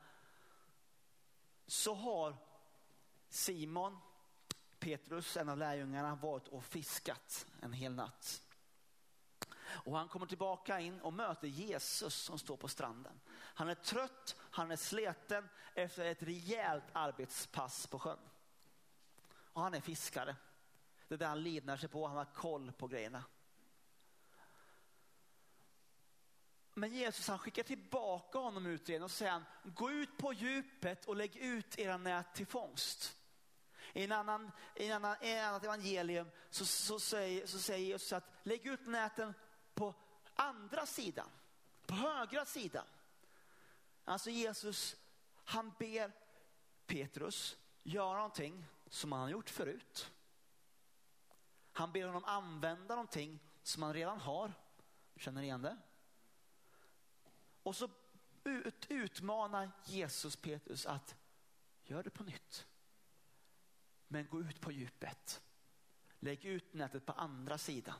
så har Simon Petrus, en av lärjungarna, varit och fiskat en hel natt. Och han kommer tillbaka in och möter Jesus som står på stranden. Han är trött, han är sleten efter ett rejält arbetspass på sjön. Och han är fiskare. Det är där han livnar sig på, han har koll på grejerna. Men Jesus han skickar tillbaka honom ut igen och säger han, gå ut på djupet och lägg ut era nät till fångst. I en annan, i en annan, i en annan evangelium så, så, säger, så säger Jesus att lägg ut näten på andra sidan, på högra sidan. Alltså Jesus, han ber Petrus göra någonting som han har gjort förut. Han ber honom använda någonting som han redan har. Känner ni igen det? Och så ut, utmanar Jesus Petrus att gör det på nytt. Men gå ut på djupet. Lägg ut nätet på andra sidan.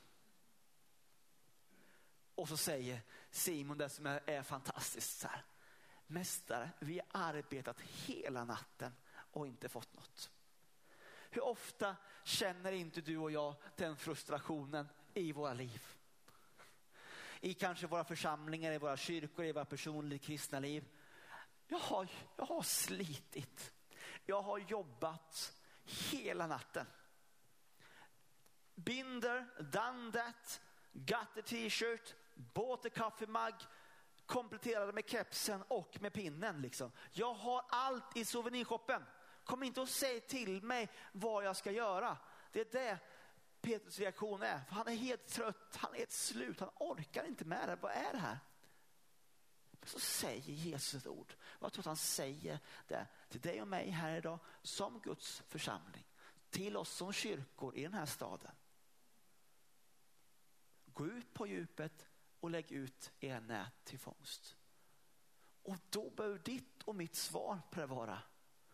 Och så säger Simon det som är, är fantastiskt så här. Mästare, vi har arbetat hela natten och inte fått något. Hur ofta känner inte du och jag den frustrationen i våra liv? I kanske våra församlingar, i våra kyrkor, i våra personliga kristna liv. Jag har, jag har slitit. Jag har jobbat hela natten. Binder, done that, got the t-shirt, bought a coffee mug, kompletterade med kepsen och med pinnen. Liksom. Jag har allt i souvenirshoppen. Kom inte och säg till mig vad jag ska göra. Det är det Petrus reaktion är. För han är helt trött, han är helt slut, han orkar inte med det. Vad är det här? Så säger Jesus ett ord. Jag tror att han säger det till dig och mig här idag som Guds församling. Till oss som kyrkor i den här staden. Gå ut på djupet och lägg ut er nät till fångst. Och då bör ditt och mitt svar på det vara: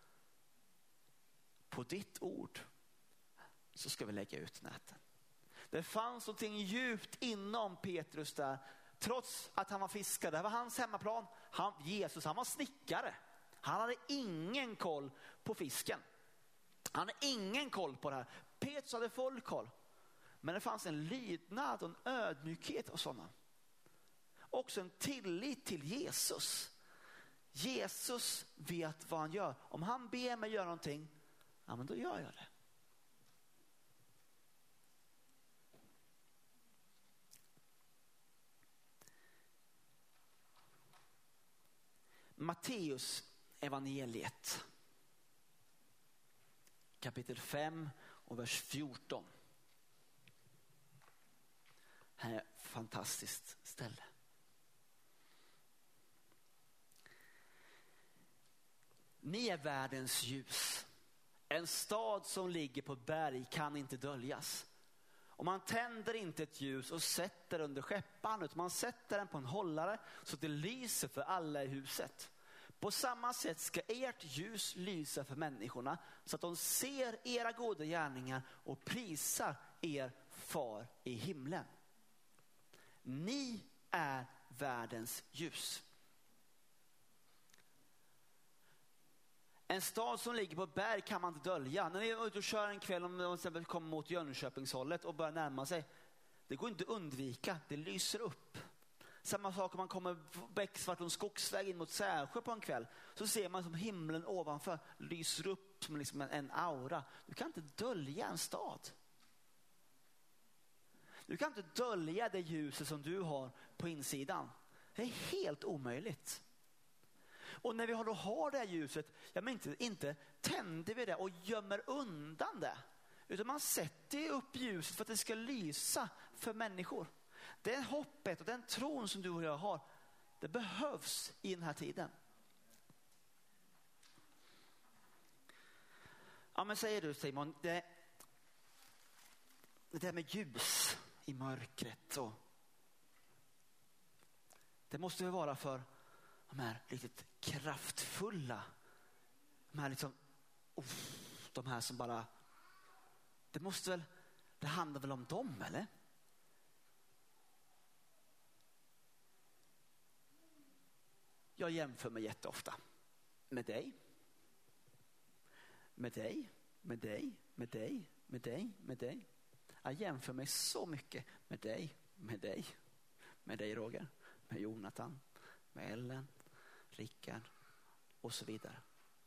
på ditt ord så ska vi lägga ut näten. Det fanns någonting djupt inom Petrus där. Trots att han var fiskare, det var hans hemmaplan. Han, Jesus, han var snickare. Han hade ingen koll på fisken. Han hade ingen koll på det här. Petrus hade full koll. Men det fanns en lydnad och en ödmjukhet hos honom. Också en tillit till Jesus. Jesus vet vad han gör. Om han ber mig göra någonting, ja men då gör jag det. Matteus evangeliet kapitel fem och vers fjorton. Här är ett fantastiskt ställe. Ni är världens ljus. En stad som ligger på berg kan inte döljas. Och man tänder inte ett ljus och sätter under skäppan, utan man sätter den på en hållare så att det lyser för alla i huset. På samma sätt ska ert ljus lysa för människorna så att de ser era goda gärningar och prisar er far i himlen. Ni är världens ljus. En stad som ligger på berg kan man inte dölja. När ni är ute och kör en kväll, om man till exempel kommer mot Jönköpingshållet och börjar närma sig, det går inte att undvika, det lyser upp. Samma sak om man kommer Bäcksvart och en skogsväg in mot Särsjö på en kväll, så ser man som himlen ovanför lyser upp som liksom en, en aura. Du kan inte dölja en stad. Du kan inte dölja det ljuset som du har på insidan. Det är helt omöjligt. Och när vi då har det här ljuset, ja, men inte, inte tänder vi det och gömmer undan det. Utan man sätter upp ljuset för att det ska lysa för människor. Det hoppet och den tron som du och jag har, det behövs i den här tiden. Ja, men säger du Simon, det, det där med ljus i mörkret, och det måste ju vara för de här riktigt kraftfulla, de här liksom, oh, de här som bara, det måste väl, det handlar väl om dem, eller? Jag jämför mig jätteofta med dig, med dig, med dig, med dig, med dig, med dig. Jag jämför mig så mycket med dig, med dig, med dig Roger, med Jonathan, med Ellen, Rickard och så vidare.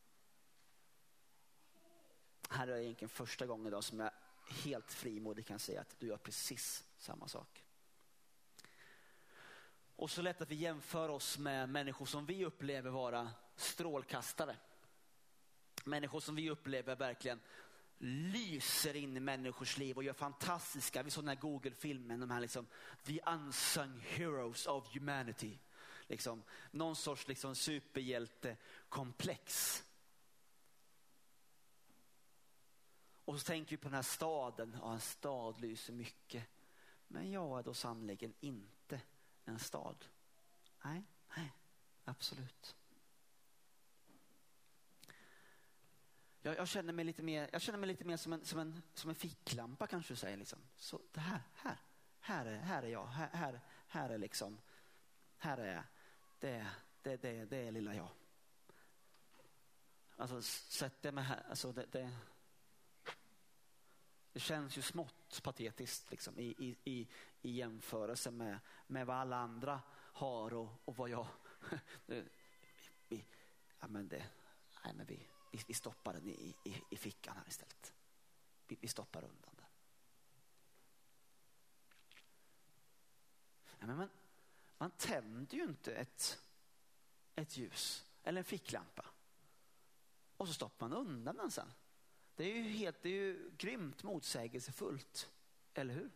Här är egentligen första gången idag som jag helt frimodigt kan säga att du gör precis samma sak. Och så lätt att vi jämför oss med människor som vi upplever vara strålkastare. Människor som vi upplever verkligen lyser in i människors liv och gör fantastiska. Vi såg den här Google-filmen, de här liksom The Unsung Heroes of Humanity. Liksom, någon sorts liksom superhjältekomplex. Och så tänker vi på den här staden. Ja, en stad lyser mycket. Men jag är då sannoliken inte en stad. Nej, nej, absolut. Jag, jag känner mig lite mer, jag känner mig lite mer som en, som en, som en ficklampa kanske du säger. Liksom. Så det här, här, här är, här är jag. Här, här, här är liksom, här är jag. Det, det, det, det är lilla jag. Alltså sätt det med här, alltså det, det, det känns ju smått patetiskt liksom, i, i, i, i jämförelse med, med vad alla andra har och, och vad jag vi, vi, ja, men det, nej, men vi, vi, vi stoppar den i, i, i fickan här istället. Vi, vi stoppar undan den. Ja, men man, man tänder ju inte ett, ett ljus eller en ficklampa och så stoppar man undan den sen. Det är ju helt, det är ju grymt motsägelsefullt, eller hur?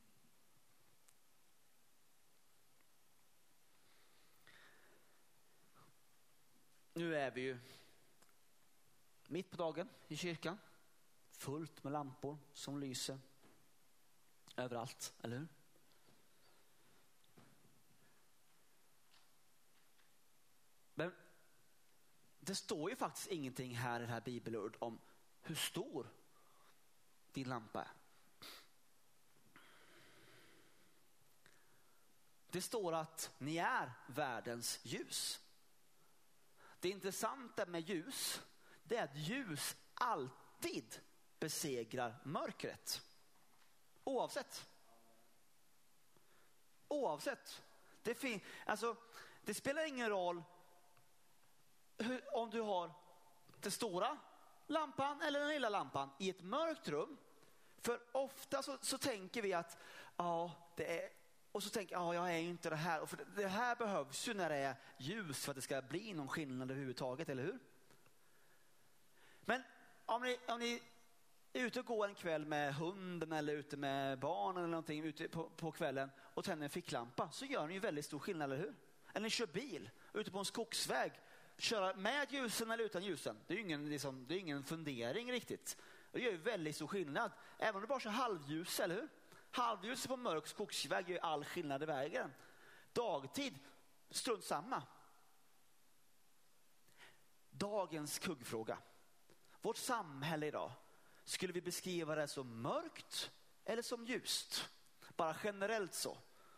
Nu är vi ju mitt på dagen i kyrkan. Fullt med lampor som lyser överallt, eller hur? Men det står ju faktiskt ingenting här i det här bibelord om hur stor din lampa är. Det står att ni är världens ljus. Det intressanta med ljus, det är att ljus alltid besegrar mörkret. Oavsett. Oavsett. Det, fin- alltså, det spelar ingen roll hur, om du har den stora lampan eller den lilla lampan i ett mörkt rum. För ofta så, så tänker vi att ja, det är, och så tänker jag, ja, jag är ju inte det här. Och för det här behövs ju när det är ljus för att det ska bli någon skillnad överhuvudtaget, eller hur? Men om ni, om ni är ute och går en kväll med hunden eller ute med barnen eller någonting ute på, på kvällen och tänder en ficklampa, så gör ni ju väldigt stor skillnad, eller hur? Eller ni kör bil ute på en skogsväg, köra med ljusen eller utan ljusen. Det är ju ingen, liksom, det är ingen fundering riktigt. Det gör ju väldigt stor skillnad. Även om du bara kör halvljus, eller hur? Halvljus på mörk skogsväg gör all skillnad i vägen. Dagtid, strunt samma. Dagens kuggfråga. Vårt samhälle idag, skulle vi beskriva det som mörkt eller som ljust? Bara generellt så.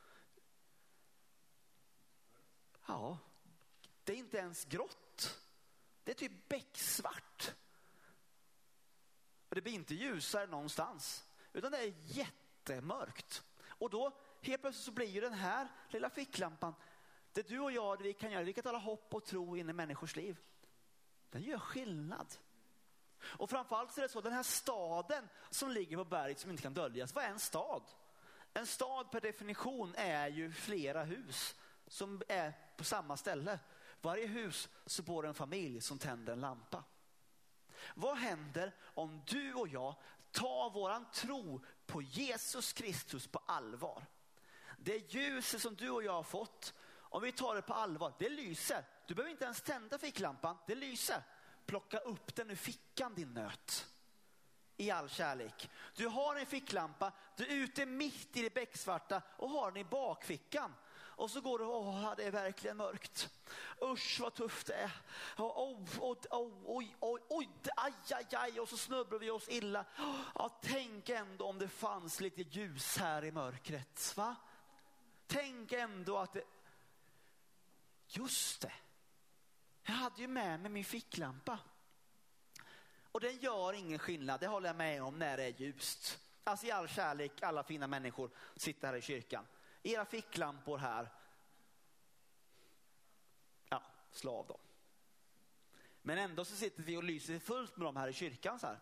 Ja, det är inte ens grått. Det är typ becksvart. Och det blir inte ljusare någonstans, utan det är jättemörkt. Och då helt plötsligt så blir ju den här lilla ficklampan, det du och jag, det vi kan göra, vi kan tala hopp och tro in i människors liv. Den gör skillnad. Och framförallt så är det så, den här staden som ligger på berget som inte kan döljas, vad är en stad? En stad per definition är ju flera hus som är på samma ställe. Varje hus så bor en familj som tänder en lampa. Vad händer om du och jag tar våran tro på Jesus Kristus på allvar? Det ljuset som du och jag har fått, om vi tar det på allvar, det lyser. Du behöver inte ens tända ficklampan, det lyser. Plocka upp den ur fickan, din nöt. I all kärlek. Du har en ficklampa, du är ute mitt i det becksvarta och har den i bakfickan. Och så går du, åh, det är verkligen mörkt. Usch, vad tufft det är. Åh, oh, oh, oj, oj, oj, aj, aj, aj. Och så snubblar vi oss illa. Ja, tänk ändå om det fanns lite ljus här i mörkret, va? Tänk ändå att det... Just det. Jag hade ju med mig min ficklampa. Och den gör ingen skillnad, det håller jag med om, när det är ljust. Alltså i all kärlek, alla fina människor sitter här i kyrkan. Era ficklampor här, ja, slå av dem. Men ändå så sitter vi och lyser fullt med dem här i kyrkan så här.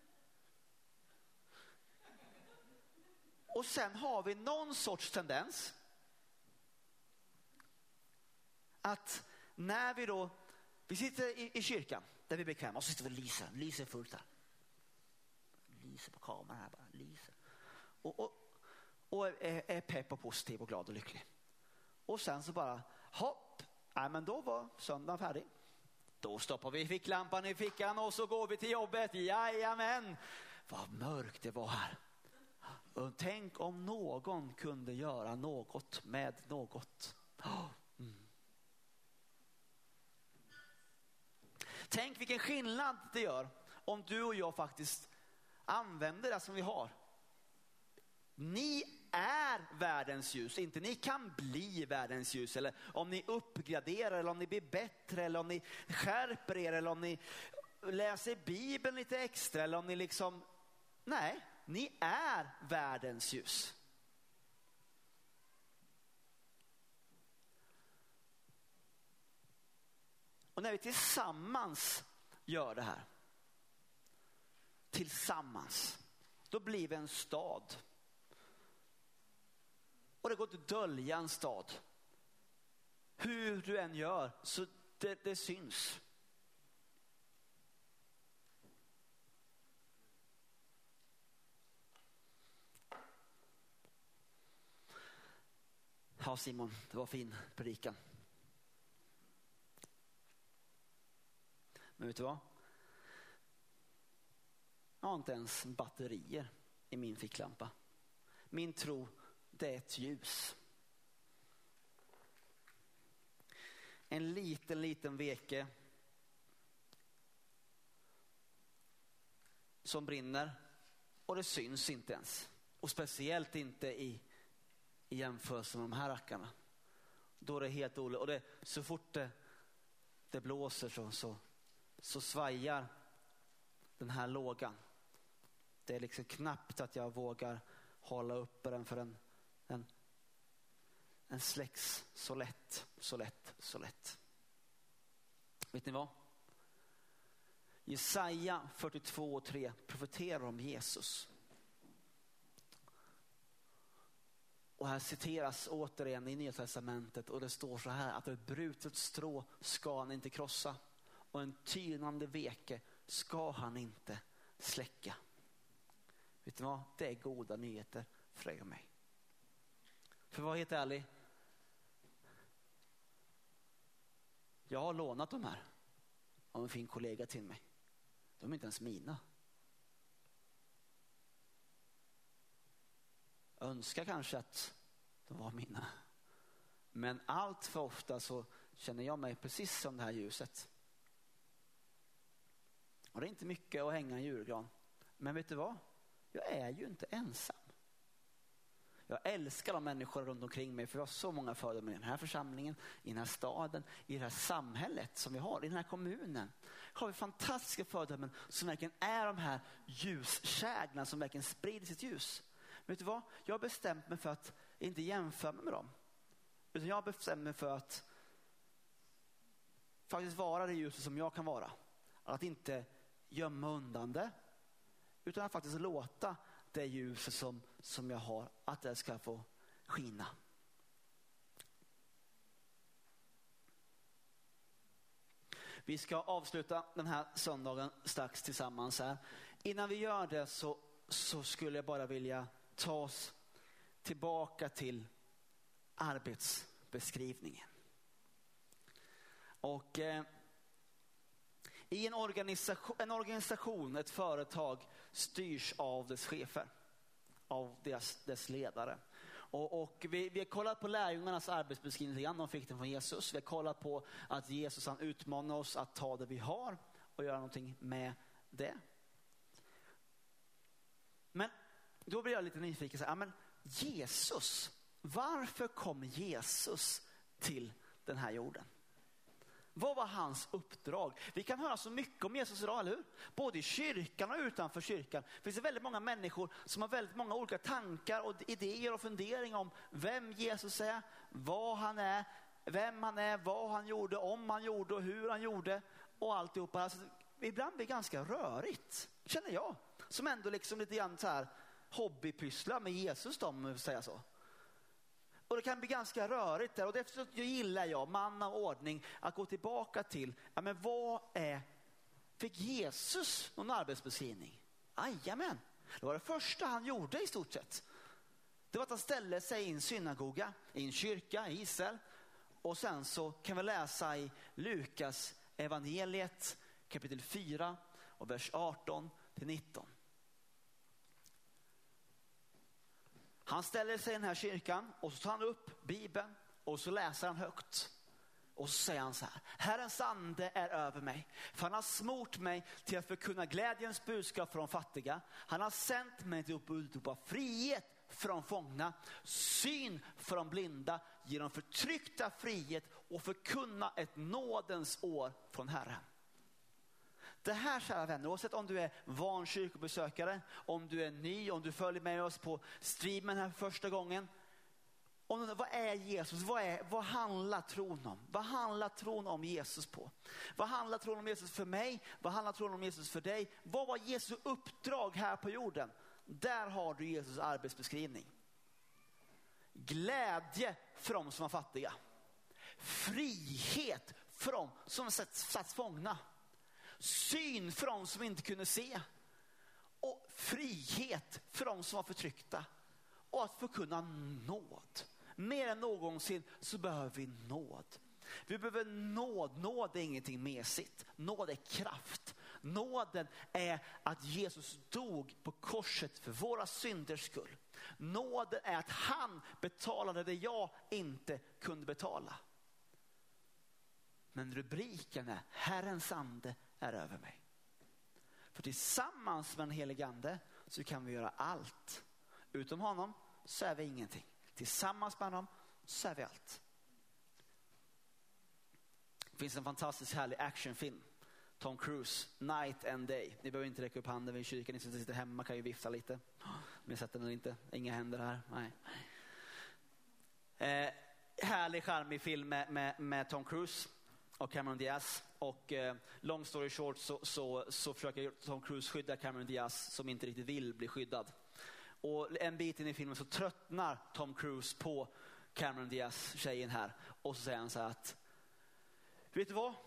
Och sen har vi någon sorts tendens att när vi då, vi sitter i, i kyrkan där vi är bekväma och så sitter vi och lyser, lyser fullt här. Lyser på kameran här bara, lyser. Och, och Och är, är pepp och positiv och glad och lycklig. Och sen så bara, hopp, nej men då var söndagen färdig. Då stoppar vi ficklampan i fickan och så går vi till jobbet. Jajamän, vad mörkt det var här. Och tänk om någon kunde göra något med något. Mm. Tänk vilken skillnad det gör om du och jag faktiskt använder det som vi har. Ni är världens ljus, inte ni kan bli världens ljus, eller om ni uppgraderar eller om ni blir bättre eller om ni skärper er eller om ni läser Bibeln lite extra eller om ni liksom, nej, ni är världens ljus. Och Och när vi tillsammans gör det här, tillsammans, då blir vi en stad. Och det går inte att dölja en stad. Hur du än gör, så det, det syns. Ja, Simon, det var fin predikan. Men vet du vad? Jag har inte ens batterier i min ficklampa. Min tro, det är ett ljus. En liten, liten veke som brinner, och det syns inte ens. Och speciellt inte i, i jämförelse med de här rackarna. Då är det helt olika. Och det, så fort det, det blåser så, så, så svajar den här lågan. Det är liksom knappt att jag vågar hålla uppe den, för en, en, en släcks så lätt, så lätt, så lätt. Vet ni vad? Jesaja fyrtiotvå och tre profeterar om Jesus. Och här citeras återigen i Nya testamentet, och det står så här: att ett brutet strå ska han inte krossa, och en tynande veke ska han inte släcka. Vet ni vad? Det är goda nyheter för dig och mig. För vad helt ärlig, jag har lånat de här av en fin kollega till mig. De är inte ens mina. Jag önskar kanske att de var mina. Men allt för ofta så känner jag mig precis som det här ljuset. Och det är inte mycket att hänga en julgran. Men vet du vad? Jag är ju inte ensam. Jag älskar de människor runt omkring mig, för jag har så många föredömen i den här församlingen, i den här staden, i det här samhället som vi har, i den här kommunen. Har vi fantastiska föredömen som verkligen är de här ljuskärnorna som verkligen sprider sitt ljus. Men vet du vad? Jag har bestämt mig för att inte jämföra mig med dem. Utan jag har bestämt mig för att faktiskt vara det ljuset som jag kan vara. Att inte gömma undan det, utan att faktiskt låta det ljuset som, som jag har, att det ska få skina. Vi ska avsluta den här söndagen strax tillsammans här. Innan vi gör det så, så skulle jag bara vilja ta oss tillbaka till arbetsbeskrivningen. Och eh, i en organisation, en organisation, ett företag styrs av dess chefer, av deras, dess ledare. Och, och vi, vi har kollat på lärjungarnas arbetsbeskrivning, de fick den från Jesus. Vi har kollat på att Jesus han utmanar oss att ta det vi har och göra någonting med det. Men då blir jag lite nyfiken. Så här, men Jesus, varför kom Jesus till den här jorden? Vad var hans uppdrag? Vi kan höra så mycket om Jesus idag, eller hur? Både i kyrkan och utanför kyrkan. Det finns väldigt många människor som har väldigt många olika tankar och idéer och funderingar om vem Jesus är, vad han är, vem han är, vad han gjorde, om han gjorde och hur han gjorde och alltihopa. Alltså, ibland blir det ganska rörigt, känner jag. Som ändå liksom lite grann så här hobbypysslar med Jesus, då, om man säga så. Och det kan bli ganska rörigt där. Och därför gillar jag, man av ordning, att gå tillbaka till, ja men vad är, fick Jesus någon arbetsbeskrivning? Jajamän, det var det första han gjorde i stort sett. Det var att han ställde sig i en synagoga, i en kyrka i Israel. Och sen så kan vi läsa i Lukas evangeliet kapitel fyra och vers arton till nitton. Han ställer sig i den här kyrkan och så tar han upp Bibeln och så läser han högt. Och så säger han så här: Herrens ande är över mig, för han har smort mig till att förkunna glädjens budskap för de fattiga. Han har sänt mig till att utropa frihet för de fångna, syn för de blinda, ge de förtryckta frihet och förkunna ett nådens år från Herren. Det här, kära vänner, oavsett om du är van kyrkobesökare, om du är ny, om du följer med oss på streamen här för första gången. Och vad är Jesus? Vad, är, vad handlar tron om? Vad handlar tron om Jesus på? Vad handlar tron om Jesus för mig? Vad handlar tron om Jesus för dig? Vad var Jesu uppdrag här på jorden? Där har du Jesus arbetsbeskrivning. Glädje för dem som är fattiga. Frihet för dem som satts fångna. Syn för dem som inte kunde se. Och frihet för dem som var förtryckta. Och att förkunna nåd. Mer än någonsin så behöver vi nåd. Vi behöver nåd. Nåd är ingenting mesigt. Nåd är kraft. Nåden är att Jesus dog på korset för våra synders skull. Nåden är att han betalade det jag inte kunde betala. Men rubriken är Herrens ande är över mig. För tillsammans med den helige ande så kan vi göra allt. Utom honom så är vi ingenting. Tillsammans med honom så är vi allt. Det finns en fantastisk härlig actionfilm. Tom Cruise, Night and Day. Ni behöver inte räcka upp handen vid kyrkan. Ni som sitter hemma kan ju vifta lite. Men jag sätter den inte. Inga händer här. Nej. Eh, härlig charmig film med, med, med Tom Cruise och Cameron Diaz. Och eh, long story short så, så, så försöker Tom Cruise skydda Cameron Diaz som inte riktigt vill bli skyddad. Och en bit in i filmen så tröttnar Tom Cruise på Cameron Diaz, tjejen här. Och så säger han så här att, vet du vad?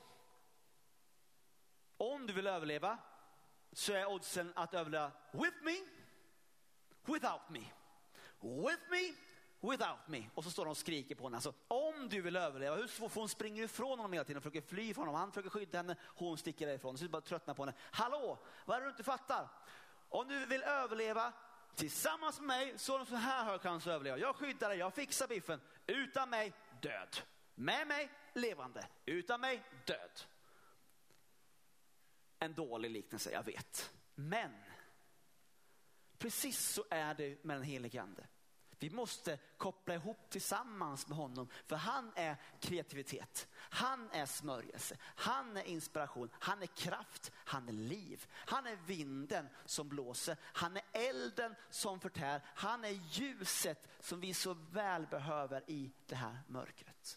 Om du vill överleva så är oddsen att överleva with me, without me. With me, without me. Och så står de och skriker på henne. Alltså, om du vill överleva, hur får hon springer ifrån honom hela tiden och försöker fly från honom. Han försöker skydda henne, hon sticker därifrån. Så bara tröttnar på henne. Hallå, vad är det du inte fattar? Om du vill överleva tillsammans med mig så är det så här hög chans att överleva. Jag skyddar dig, jag fixar biffen. Utan mig, död. Med mig, levande. Utan mig, död. En dålig liknelse, jag vet. Men precis så är det med den helige ande. Vi måste koppla ihop tillsammans med honom. För han är kreativitet. Han är smörjelse. Han är inspiration. Han är kraft. Han är liv. Han är vinden som blåser. Han är elden som förtär. Han är ljuset som vi så väl behöver i det här mörkret.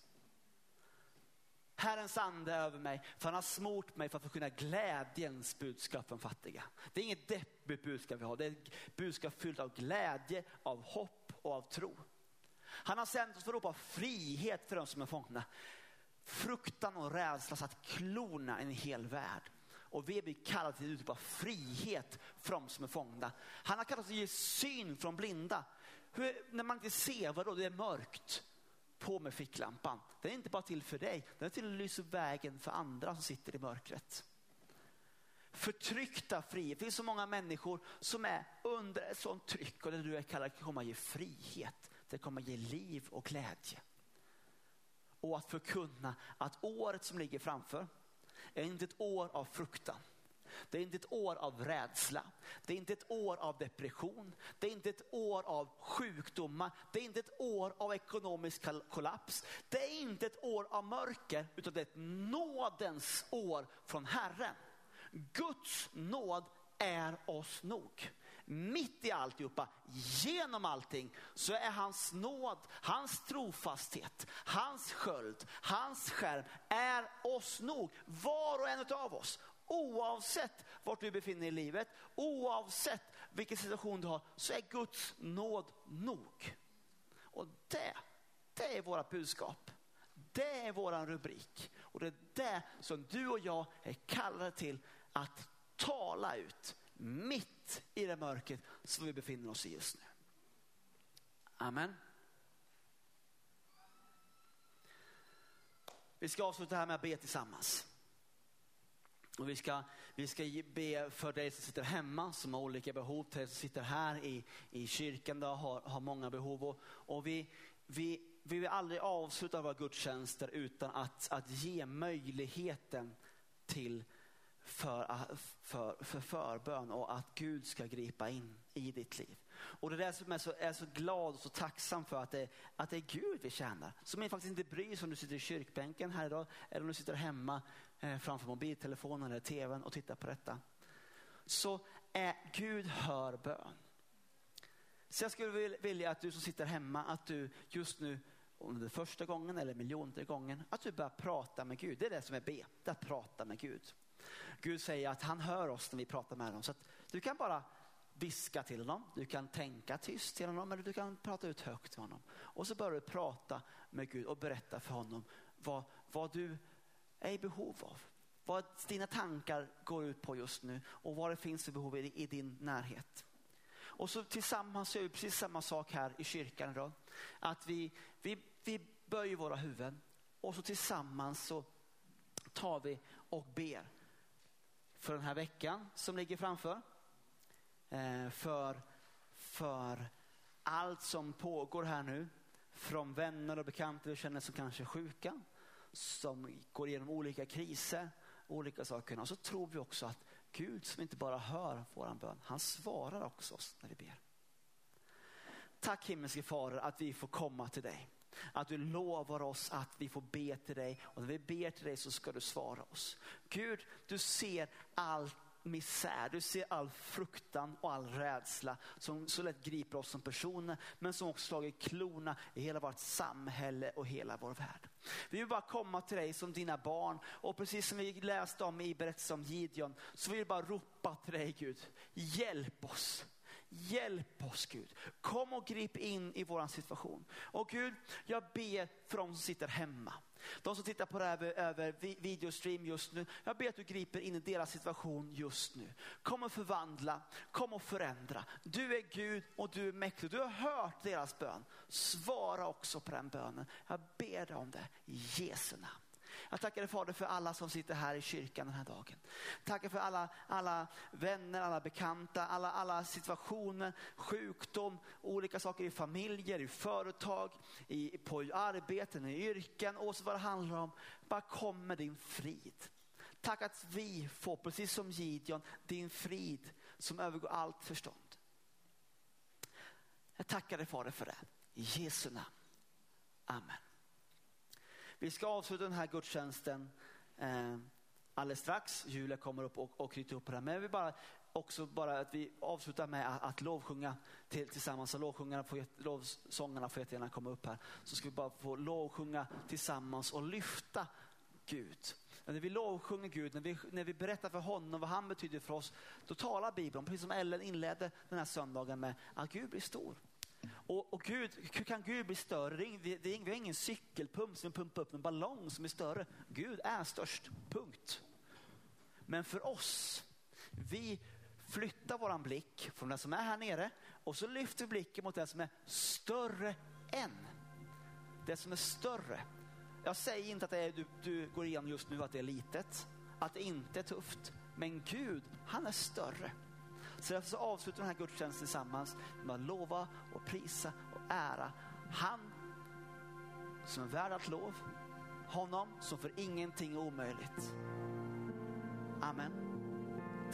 Herrens ande är över mig, för han har smort mig för att förkunna glädjens budskap för fattiga. Det är inget deppigt budskap vi har, det är ett budskap fyllt av glädje, av hopp och av tro. Han har sänt oss för att ropa frihet för de som är fångna. Fruktan och rädsla satt klorna i en hel värld. Och vi blir kallade till att utropa frihet för de som är fångna. Han har kallat oss att ge syn från blinda. Hur, när man inte ser vad då det är mörkt. På med ficklampan. Den är inte bara till för dig. Den är till att lysa vägen för andra som sitter i mörkret. Förtryckta frihet. Det finns så många människor som är under ett sånt tryck. Och det du kallar kommer att ge frihet. Det kommer att ge liv och glädje. Och att förkunna att året som ligger framför är inte ett år av fruktan. Det är inte ett år av rädsla. Det är inte ett år av depression. Det är inte ett år av sjukdomar. Det är inte ett år av ekonomisk kollaps. Det är inte ett år av mörker, utan det är ett nådens år från Herren. Guds nåd är oss nog. Mitt i alltihopa, genom allting, så är hans nåd, hans trofasthet, hans sköld, hans skärm är oss nog. Var och en av oss. Oavsett vart du befinner dig i livet, oavsett vilken situation du har, så är Guds nåd nog. Och det, det är våra budskap. Det är våran rubrik. Och det är det som du och jag är kallade till att tala ut mitt i det mörkret som vi befinner oss i just nu. Amen. Vi ska avsluta här med att be tillsammans. Och vi ska, vi ska be för dig som sitter hemma, som har olika behov, till dig som sitter här i, i kyrkan och har, har många behov. Och, och vi, vi, vi vill aldrig avsluta våra gudstjänster utan att, att ge möjligheten till för, för, för förbön och att Gud ska gripa in i ditt liv. Och det är det som är så, är så glad och så tacksam för att det, att det är Gud vi tjänar. Som är faktiskt inte bryr sig om du sitter i kyrkbänken här idag eller om du sitter hemma eh, framför mobiltelefonen eller tvn och tittar på detta. Så är Gud hör bön. Så jag skulle vilja att du som sitter hemma, att du just nu, om det är första gången eller miljonte gången, att du börjar prata med Gud. Det är det som är be, det är att prata med Gud. Gud säger att han hör oss när vi pratar med honom. Så att du kan bara viska till honom, du kan tänka tyst till honom, eller du kan prata ut högt till honom. Och så börjar du prata med Gud och berätta för honom vad, vad du är i behov av. Vad dina tankar går ut på just nu och vad det finns för behov i, i din närhet. Och så tillsammans så är det precis samma sak här i kyrkan idag. Att vi, vi, vi böjer våra huvuden och så tillsammans så tar vi och ber för den här veckan som ligger framför. Eh, för, för allt som pågår här nu. Från vänner och bekanta vi känner som kanske är sjuka. Som går igenom olika kriser, olika saker. Och så tror vi också att Gud som inte bara hör våran bön, han svarar också oss när vi ber. Tack himmelske Fader att vi får komma till dig. Att du lovar oss att vi får be till dig. Och när vi ber till dig så ska du svara oss. Gud, du ser all misär. Du ser all fruktan och all rädsla som så lätt griper oss som personer. Men som också slagit klona i hela vårt samhälle och hela vår värld. Vi vill bara komma till dig som dina barn. Och precis som vi läste om i berättelsen om Gideon, så vill vi bara ropa till dig Gud. Hjälp oss. Hjälp oss Gud. Kom och grip in i våran situation. Och Gud, jag ber för de som sitter hemma. De som tittar på det här över, över videostream just nu. Jag ber att du griper in i deras situation just nu. Kom och förvandla. Kom och förändra. Du är Gud och du är mäktig. Du har hört deras bön. Svara också på den bönen. Jag ber dig om det i Jesu namn. Jag tackar dig Fader för alla som sitter här i kyrkan den här dagen. Tackar för alla, alla vänner, alla bekanta, alla, alla situationer, sjukdom, olika saker i familjer, i företag, i, på arbeten, i yrken och så vad det handlar om. Bara kom med din frid. Tack att vi får, precis som Gideon, din frid som övergår allt förstånd. Jag tackar dig Fader för det. I Jesu namn. Amen. Vi ska avsluta den här gudstjänsten eh, alldeles strax. Julia kommer upp och, och knyter upp på det här. Men jag vill bara också bara att vi avslutar med att, att lovsjunga till, tillsammans. Och lovsjungarna får, lovsångarna får jättegärna komma upp här. Så ska vi bara få lovsjunga tillsammans och lyfta Gud. När vi lovsjunger Gud, när vi, när vi berättar för honom vad han betyder för oss, då talar Bibeln, precis som Ellen inledde den här söndagen med, att Gud blir stor. Och, och Gud, hur kan Gud bli större? Det är, det är, vi har ingen cykelpump som pumpar upp en ballong som är större. Gud är störst, punkt. Men för oss, vi flyttar våran blick från det som är här nere och så lyfter vi blicken mot det som är större än. Det som är större. Jag säger inte att det är, du, du går igenom just nu att det är litet, att det inte är tufft. Men Gud, han är större. Så därför så avslutar den här gudstjänsten tillsammans med att lova och prisa och ära han som är värd att lov, honom som för ingenting är omöjligt. Amen.